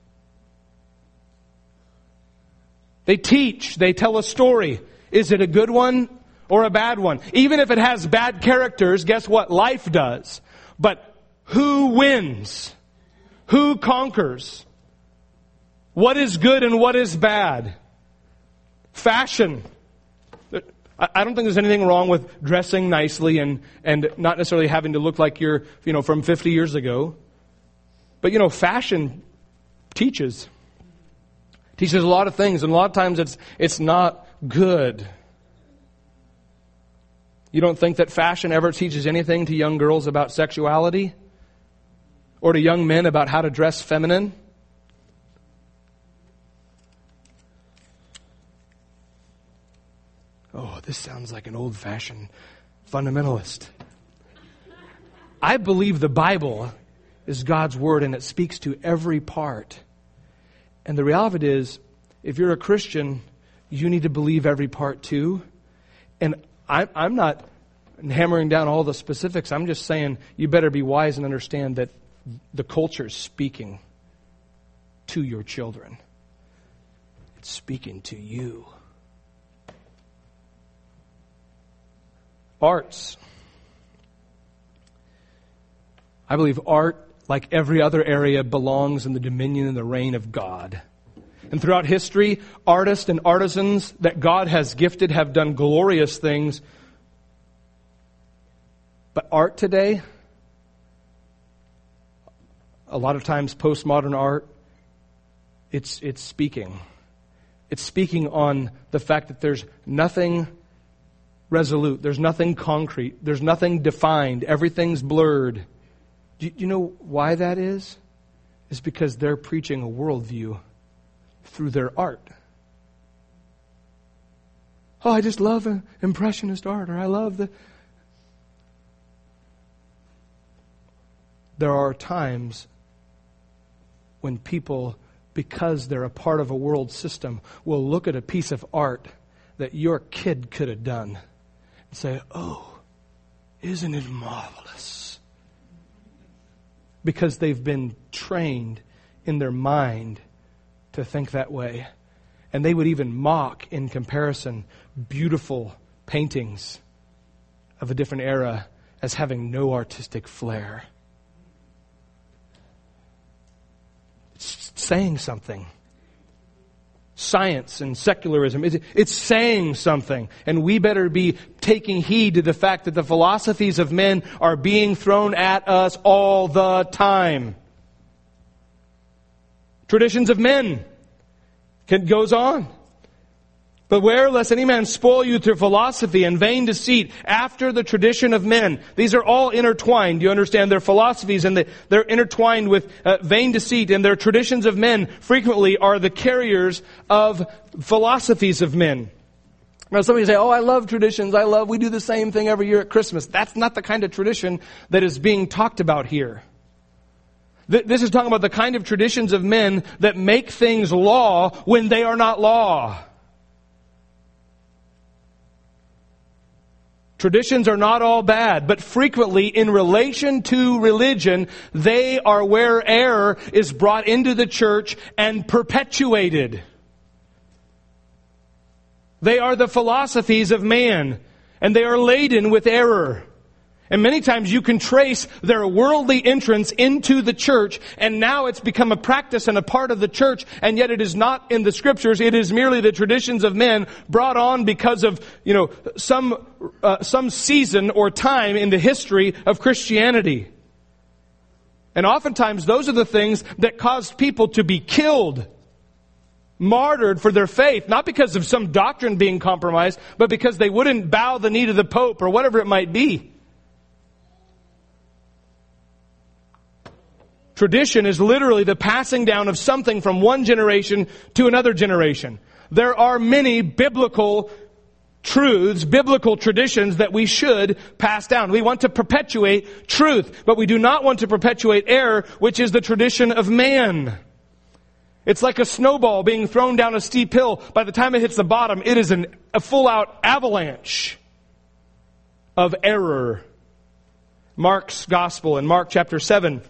They teach. They tell a story. Is it a good one or a bad one? Even if it has bad characters, guess what? Life does. But who wins? Who conquers? What is good and what is bad? Fashion. I don't think there's anything wrong with dressing nicely and not necessarily having to look like you're, from 50 years ago. But, fashion teaches a lot of things, and a lot of times it's not good. You don't think that fashion ever teaches anything to young girls about sexuality? Or to young men about how to dress feminine? Oh, this sounds like an old-fashioned fundamentalist. I believe the Bible is God's Word, and it speaks to every part. And the reality is, if you're a Christian, you need to believe every part too. And I'm not hammering down all the specifics. I'm just saying you better be wise and understand that the culture is speaking to your children. It's speaking to you. Arts. I believe art, like every other area, belongs in the dominion and the reign of God. And throughout history, artists and artisans that God has gifted have done glorious things. But art today, a lot of times postmodern art, it's speaking. It's speaking on the fact that there's nothing resolute, there's nothing concrete, there's nothing defined, everything's blurred. Do you know why that is? It's because they're preaching a worldview through their art. Oh, I just love impressionist art, or I love the... There are times when people, because they're a part of a world system, will look at a piece of art that your kid could have done and say, oh, isn't it marvelous? Because they've been trained in their mind to think that way. And they would even mock, in comparison, beautiful paintings of a different era as having no artistic flair. It's saying something. science and secularism. It's saying something. And we better be taking heed to the fact that the philosophies of men are being thrown at us all the time. Traditions of men. Goes on. Beware lest any man spoil you through philosophy and vain deceit after the tradition of men. These are all intertwined. You understand their philosophies and they're intertwined with vain deceit, and their traditions of men frequently are the carriers of philosophies of men. Now somebody say, oh, I love traditions. We do the same thing every year at Christmas. That's not the kind of tradition that is being talked about here. This is talking about the kind of traditions of men that make things law when they are not law. Traditions are not all bad, but frequently in relation to religion, they are where error is brought into the church and perpetuated. They are the philosophies of man, and they are laden with error. And many times you can trace their worldly entrance into the church, and now it's become a practice and a part of the church, and yet it is not in the Scriptures. It is merely the traditions of men brought on because of, some season or time in the history of Christianity. And oftentimes those are the things that caused people to be killed, martyred for their faith, not because of some doctrine being compromised, but because they wouldn't bow the knee to the Pope or whatever it might be. Tradition is literally the passing down of something from one generation to another generation. There are many biblical truths, biblical traditions that we should pass down. We want to perpetuate truth, but we do not want to perpetuate error, which is the tradition of man. It's like a snowball being thrown down a steep hill. By the time it hits the bottom, it is a full-out avalanche of error. Mark's Gospel in Mark chapter 7.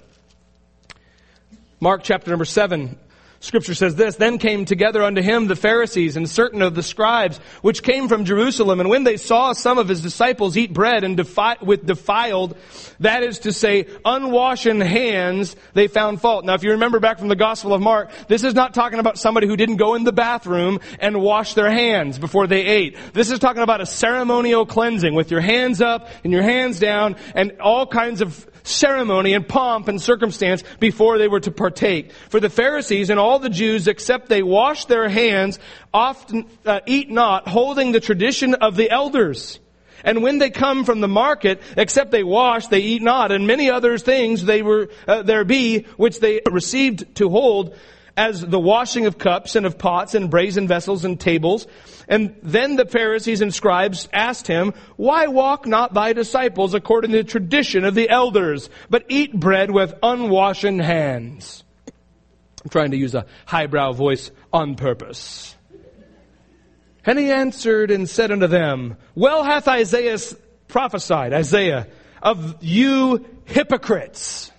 Mark chapter number 7, Scripture says this, Then came together unto him the Pharisees and certain of the scribes, which came from Jerusalem. And when they saw some of his disciples eat bread and with defiled, that is to say, unwashed hands, they found fault. Now, if you remember back from the Gospel of Mark, this is not talking about somebody who didn't go in the bathroom and wash their hands before they ate. This is talking about a ceremonial cleansing with your hands up and your hands down and all kinds of ceremony and pomp and circumstance before they were to partake. For the Pharisees and all the Jews, except they wash their hands, often eat not, holding the tradition of the elders. And when they come from the market, except they wash, they eat not. And many other things there be, which they received to hold, as the washing of cups and of pots and brazen vessels and tables. And then the Pharisees and scribes asked him, Why walk not thy disciples according to the tradition of the elders, but eat bread with unwashed hands? I'm trying to use a highbrow voice on purpose. And he answered and said unto them, Well hath Isaiah prophesied, of you hypocrites.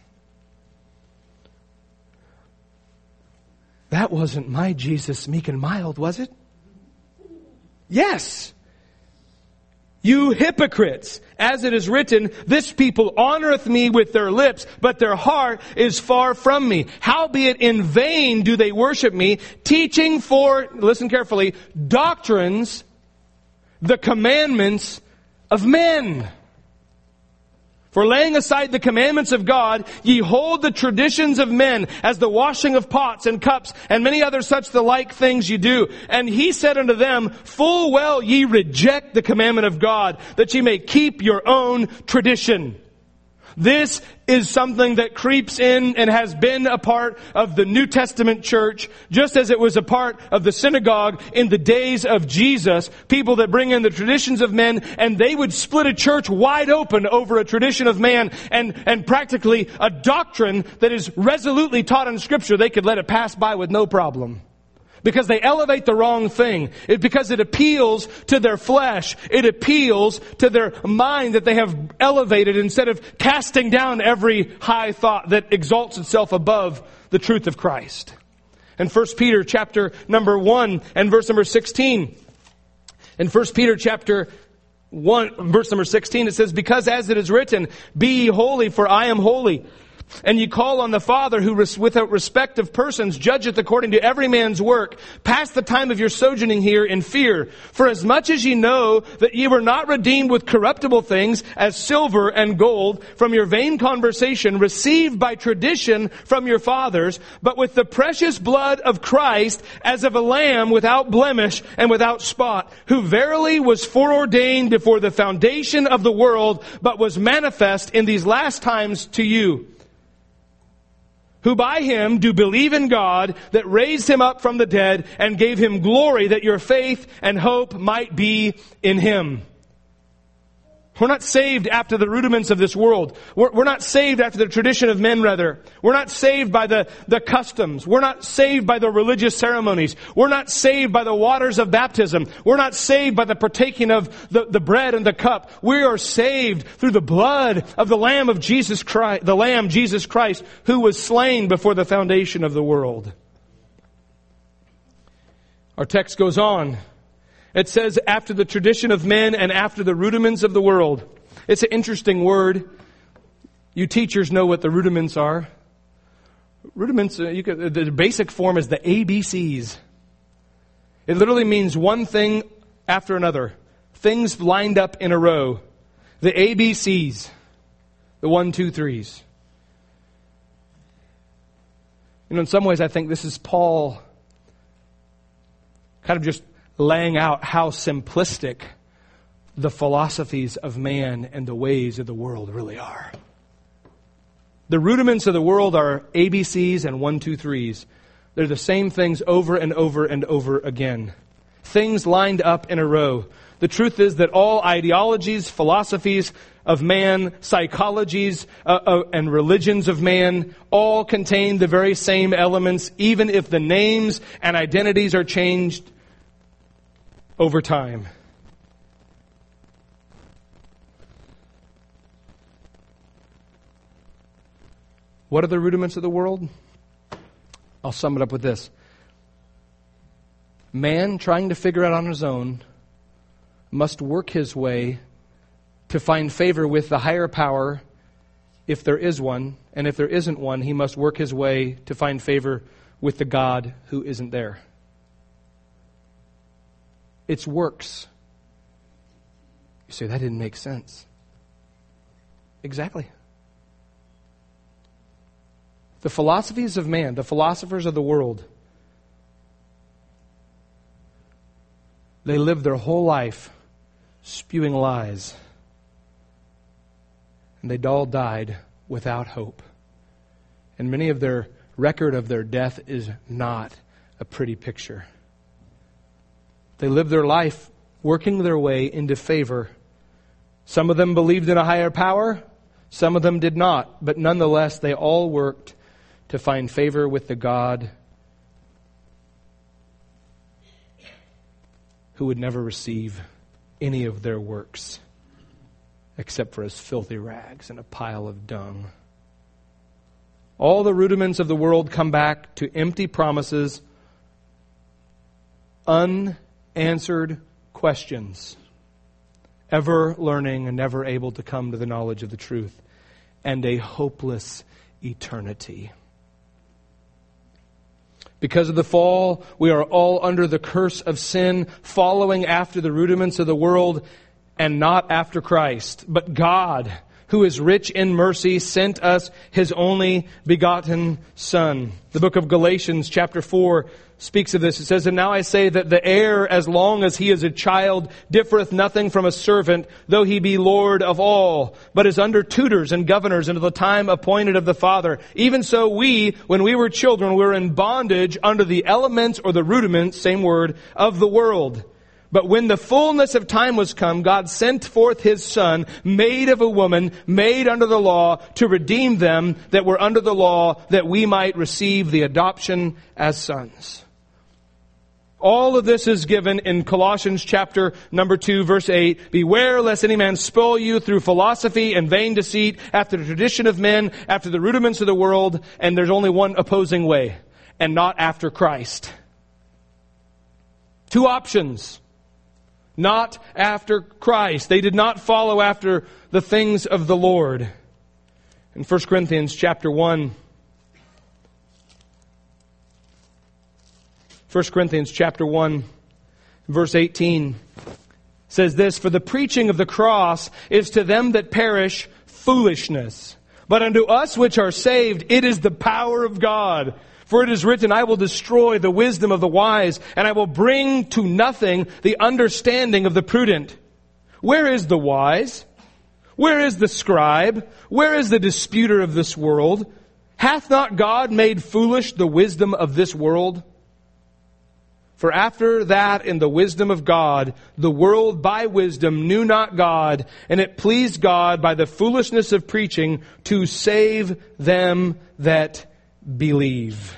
That wasn't my Jesus meek and mild, was it? Yes. You hypocrites, as it is written, This people honoreth me with their lips, but their heart is far from me. Howbeit in vain do they worship me, teaching for, listen carefully, doctrines, the commandments of men. For laying aside the commandments of God, ye hold the traditions of men, as the washing of pots and cups, and many other such the like things ye do. And he said unto them, Full well ye reject the commandment of God, that ye may keep your own tradition. This is something that creeps in and has been a part of the New Testament church, just as it was a part of the synagogue in the days of Jesus. People that bring in the traditions of men, and they would split a church wide open over a tradition of man, and practically a doctrine that is resolutely taught in Scripture, they could let it pass by with no problem. Because they elevate the wrong thing. Because it appeals to their flesh. It appeals to their mind that they have elevated instead of casting down every high thought that exalts itself above the truth of Christ. In 1 Peter chapter number 1 and verse number 16. In 1 Peter chapter 1 verse number 16 it says, Because as it is written, Be ye holy, for I am holy. And ye call on the Father who without respect of persons judgeth according to every man's work. Pass the time of your sojourning here in fear. For as much as ye know that ye were not redeemed with corruptible things, as silver and gold, from your vain conversation received by tradition from your fathers, but with the precious blood of Christ, as of a lamb without blemish and without spot, who verily was foreordained before the foundation of the world, but was manifest in these last times to you, who by him do believe in God, that raised him up from the dead, and gave him glory, that your faith and hope might be in him. We're not saved after the rudiments of this world. We're not saved after the tradition of men, rather. We're not saved by the customs. We're not saved by the religious ceremonies. We're not saved by the waters of baptism. We're not saved by the partaking of the bread and the cup. We are saved through the blood of the Lamb of Jesus Christ, the Lamb Jesus Christ, who was slain before the foundation of the world. Our text goes on. It says, after the tradition of men and after the rudiments of the world. It's an interesting word. You teachers know what the rudiments are. Rudiments, the basic form is the ABCs. It literally means one thing after another. Things lined up in a row. The ABCs. The 1, 2, 3s. In some ways I think this is Paul kind of just laying out how simplistic the philosophies of man and the ways of the world really are. The rudiments of the world are ABCs and 1, 2, 3s. They're the same things over and over and over again. Things lined up in a row. The truth is that all ideologies, philosophies of man, psychologies and religions of man all contain the very same elements, even if the names and identities are changed over time. What are the rudiments of the world? I'll sum it up with this. Man trying to figure out on his own must work his way to find favor with the higher power, if there is one, and if there isn't one, he must work his way to find favor with the God who isn't there. It's works. You say, that didn't make sense. Exactly. The philosophies of man, the philosophers of the world, they live their whole life spewing lies. And they all died without hope. And many of their record of their death is not a pretty picture. They lived their life working their way into favor. Some of them believed in a higher power. Some of them did not. But nonetheless, they all worked to find favor with the God who would never receive any of their works except for his filthy rags and a pile of dung. All the rudiments of the world come back to empty promises, unanswered questions, ever learning and never able to come to the knowledge of the truth, and a hopeless eternity. Because of the fall, we are all under the curse of sin, following after the rudiments of the world and not after Christ. But God, who is rich in mercy, sent us His only begotten Son. The book of Galatians chapter 4 speaks of this. It says, "And now I say that the heir, as long as he is a child, differeth nothing from a servant, though he be Lord of all, but is under tutors and governors until the time appointed of the Father. Even so we, when we were children, were in bondage under the elements," or the rudiments, same word, "of the world. But when the fullness of time was come, God sent forth His Son, made of a woman, made under the law, to redeem them that were under the law, that we might receive the adoption as sons." All of this is given in Colossians chapter number 2, verse 8. "Beware lest any man spoil you through philosophy and vain deceit, after the tradition of men, after the rudiments of the world." And there's only one opposing way, and not after Christ. Two options. Not after Christ. They did not follow after the things of the Lord. In 1 Corinthians chapter 1, 1 Corinthians chapter 1, verse 18 says this, "For the preaching of the cross is to them that perish foolishness, but unto us which are saved it is the power of God. For it is written, I will destroy the wisdom of the wise, and I will bring to nothing the understanding of the prudent. Where is the wise? Where is the scribe? Where is the disputer of this world? Hath not God made foolish the wisdom of this world? For after that in the wisdom of God, the world by wisdom knew not God, and it pleased God by the foolishness of preaching to save them that believe."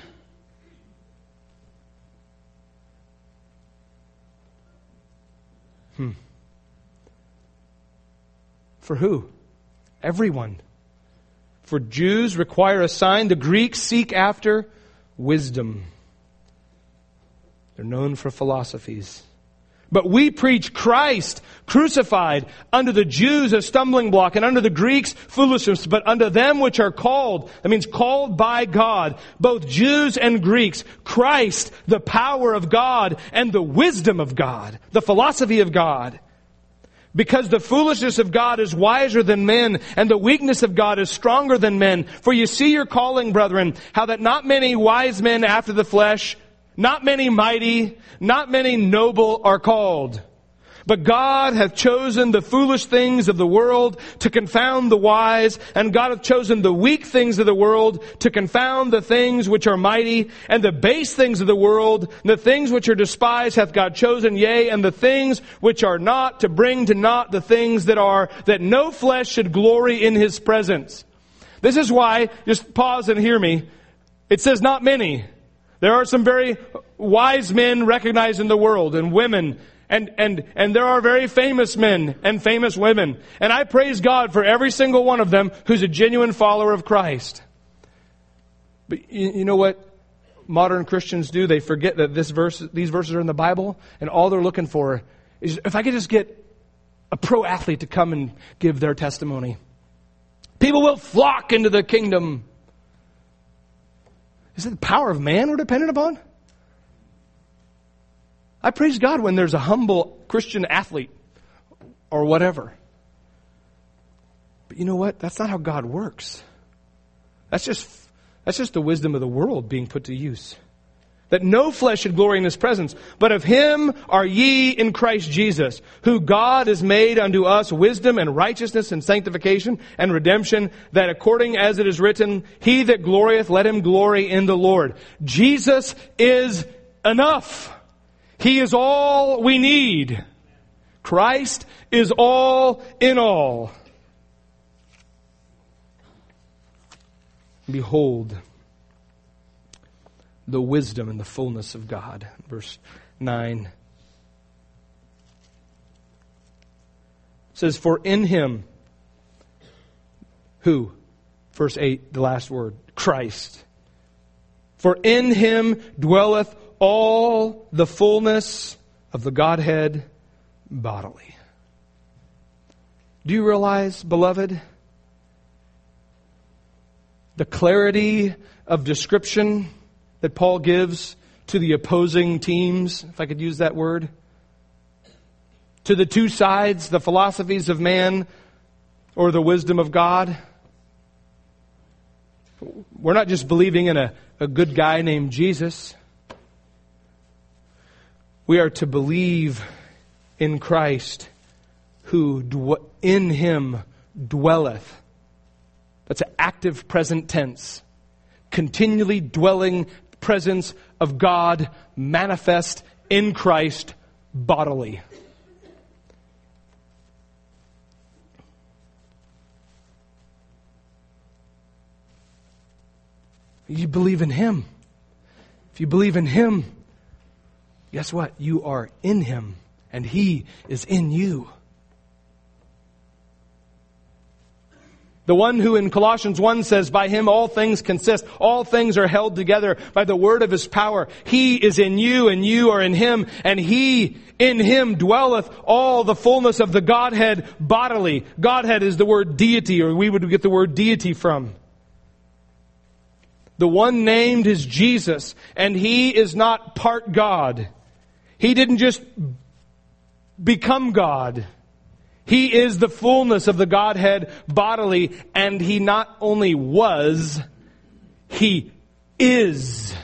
For who? Everyone. For Jews require a sign, the Greeks seek after wisdom. They're known for philosophies. But we preach Christ crucified, unto the Jews a stumbling block, and unto the Greeks foolishness, but unto them which are called, that means called by God, both Jews and Greeks, Christ, the power of God and the wisdom of God, the philosophy of God. Because the foolishness of God is wiser than men, and the weakness of God is stronger than men. For you see your calling, brethren, how that not many wise men after the flesh, not many mighty, not many noble are called. But God hath chosen the foolish things of the world to confound the wise, and God hath chosen the weak things of the world to confound the things which are mighty, and the base things of the world, and the things which are despised hath God chosen, yea, and the things which are not, to bring to naught the things that are, that no flesh should glory in His presence. This is why, just pause and hear me, it says not many. There are some very wise men recognized in the world, and women, and there are very famous men and famous women. And I praise God for every single one of them who's a genuine follower of Christ. But you know what modern Christians do? They forget that these verses are in the Bible, and all they're looking for is, if I could just get a pro athlete to come and give their testimony, people will flock into the kingdom. Is it the power of man we're dependent upon? I praise God when there's a humble Christian athlete or whatever. But you know what? That's not how God works. That's just the wisdom of the world being put to use. That no flesh should glory in His presence, but of Him are ye in Christ Jesus, who God has made unto us wisdom and righteousness and sanctification and redemption, that according as it is written, He that glorieth, let him glory in the Lord. Jesus is enough. He is all we need. Christ is all in all. Behold the wisdom and the fullness of God. Verse 9 says, for in Him, who? Verse 8, the last word, Christ. For in Him dwelleth all the fullness of the Godhead bodily. Do you realize, beloved, the clarity of description that Paul gives to the opposing teams, if I could use that word? To the two sides, the philosophies of man or the wisdom of God. We're not just believing in a good guy named Jesus. We are to believe in Christ, who in Him dwelleth. That's an active present tense. Continually dwelling presence of God manifest in Christ bodily. You believe in Him. If you believe in Him, guess what? You are in Him, and He is in you. The one who in Colossians 1 says, by Him all things consist. All things are held together by the word of His power. He is in you and you are in Him. And He in Him dwelleth all the fullness of the Godhead bodily. Godhead is the word deity, or we would get the word deity from. The one named is Jesus, and He is not part God. He didn't just become God. He is the fullness of the Godhead bodily, and He not only was, He is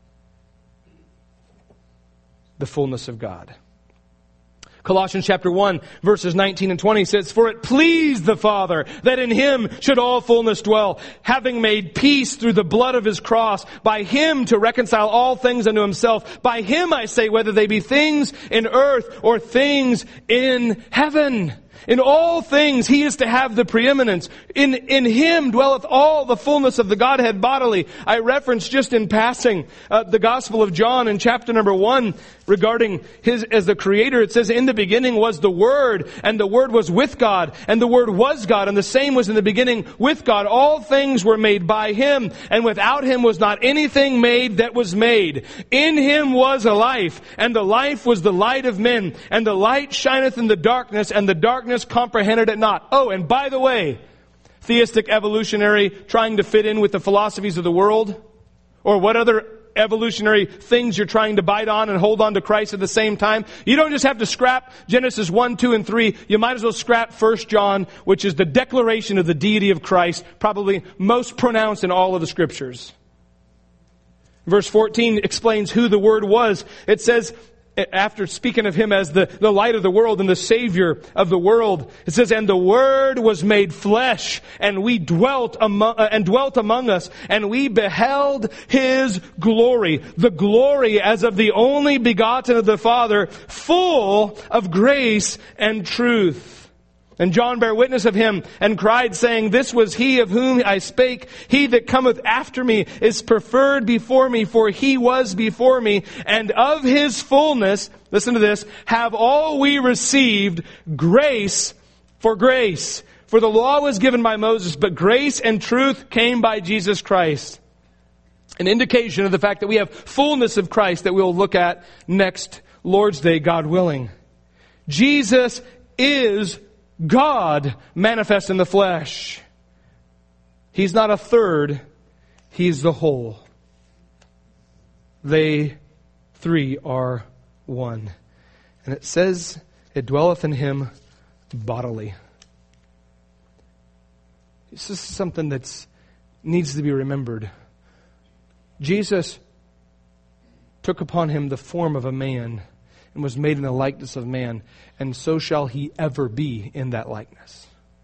the fullness of God. Colossians chapter 1, verses 19 and 20 says, for it pleased the Father that in Him should all fullness dwell, having made peace through the blood of His cross, by Him to reconcile all things unto Himself. By Him, I say, whether they be things in earth or things in heaven. In all things, He is to have the preeminence. In Him dwelleth all the fullness of the Godhead bodily. I referenced just in passing the Gospel of John in chapter number 1 regarding His as the Creator. It says, in the beginning was the Word, and the Word was with God, and the Word was God, and the same was in the beginning with God. All things were made by Him, and without Him was not anything made that was made. In Him was a life, and the life was the light of men, and the light shineth in the darkness, and the darkness comprehended it not. Oh, and by the way, theistic evolutionary trying to fit in with the philosophies of the world, or what other evolutionary things you're trying to bite on and hold on to Christ at the same time. You don't just have to scrap Genesis 1, 2, and 3. You might as well scrap 1 John, which is the declaration of the deity of Christ, probably most pronounced in all of the Scriptures. Verse 14 explains who the Word was. It says, after speaking of Him as the light of the world and the Savior of the world, it says, and the Word was made flesh, and we dwelt among us, and we beheld His glory, the glory as of the only begotten of the Father, full of grace and truth. And John bare witness of Him, and cried, saying, this was He of whom I spake. He that cometh after me is preferred before me, for He was before me. And of His fullness, listen to this, have all we received grace for grace. For the law was given by Moses, but grace and truth came by Jesus Christ. An indication of the fact that we have fullness of Christ that we'll look at next Lord's Day, God willing. Jesus is God manifest in the flesh. He's not a third, He's the whole. They three are one. And it says, it dwelleth in Him bodily. This is something that needs to be remembered. Jesus took upon Him the form of a man and was made in the likeness of man, and so shall He ever be in that likeness.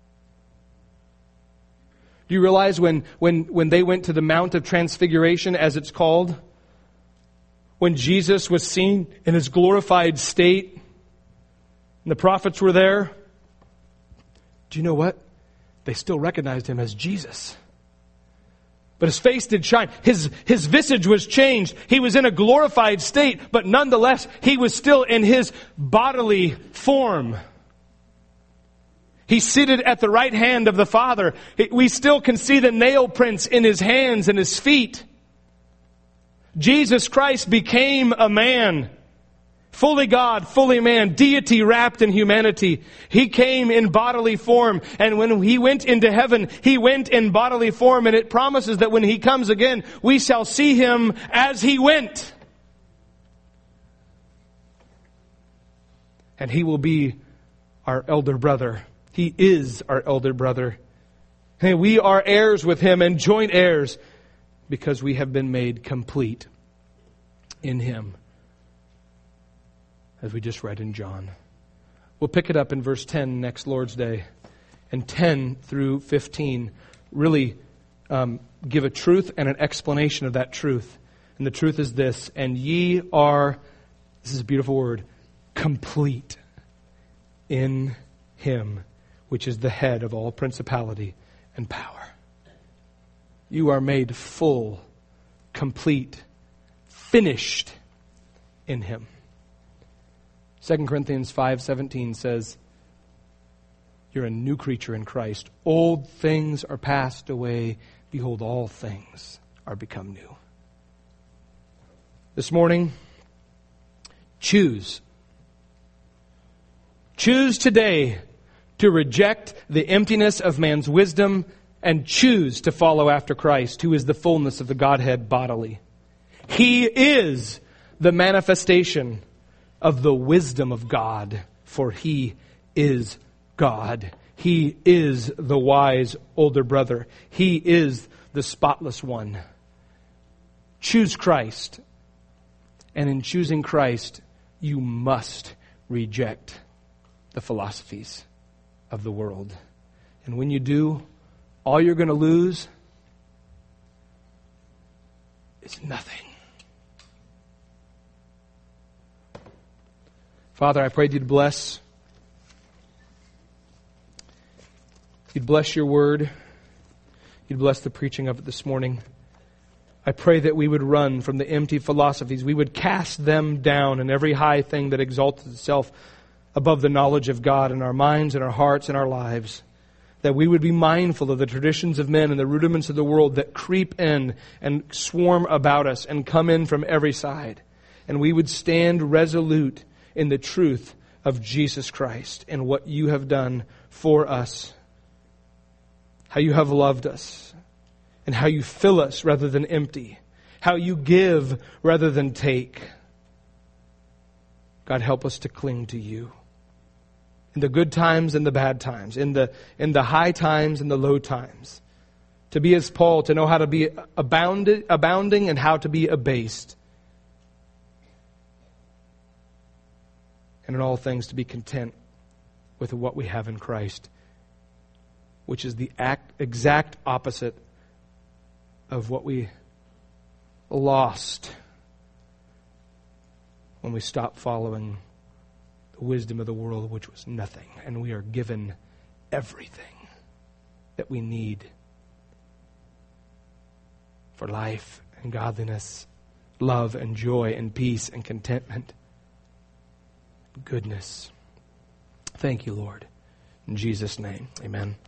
Do you realize when they went to the Mount of Transfiguration, as it's called, when Jesus was seen in His glorified state, and the prophets were there, do you know what? They still recognized Him as Jesus. But His face did shine. His visage was changed. He was in a glorified state, but nonetheless, He was still in His bodily form. He's seated at the right hand of the Father. We still can see the nail prints in His hands and His feet. Jesus Christ became a man. Fully God, fully man, deity wrapped in humanity. He came in bodily form, and when He went into heaven, He went in bodily form, and it promises that when He comes again, we shall see Him as He went. And He will be our elder brother. He is our elder brother. And we are heirs with Him and joint heirs because we have been made complete in Him, as we just read in John. We'll pick it up in verse 10 next Lord's Day. And 10 through 15 really give a truth and an explanation of that truth. And the truth is this: and ye are, this is a beautiful word, complete in Him, which is the head of all principality and power. You are made full, complete, finished in Him. 2 Corinthians 5:17 says, You're a new creature in Christ. Old things are passed away. Behold, all things are become new. This morning, choose. Choose today to reject the emptiness of man's wisdom and choose to follow after Christ, who is the fullness of the Godhead bodily. He is the manifestation of the wisdom of God, for He is God. He is the wise older brother. He is the spotless one. Choose Christ. And in choosing Christ, you must reject the philosophies of the world. And when you do, all you're going to lose is nothing. Father, I pray that you'd bless your word. You'd bless the preaching of it this morning. I pray that we would run from the empty philosophies. We would cast them down and every high thing that exalts itself above the knowledge of God in our minds and our hearts and our lives. That we would be mindful of the traditions of men and the rudiments of the world that creep in and swarm about us and come in from every side. And we would stand resolute in the truth of Jesus Christ and what you have done for us. How you have loved us. And how you fill us rather than empty. How you give rather than take. God, help us to cling to you. In the good times and the bad times. In the high times and the low times. To be as Paul, to know how to be abounding and how to be abased. And in all things to be content with what we have in Christ. Which is the exact opposite of what we lost when we stopped following the wisdom of the world, which was nothing. And we are given everything that we need for life and godliness, love and joy and peace and contentment, goodness. Thank you, Lord. In Jesus' name, amen.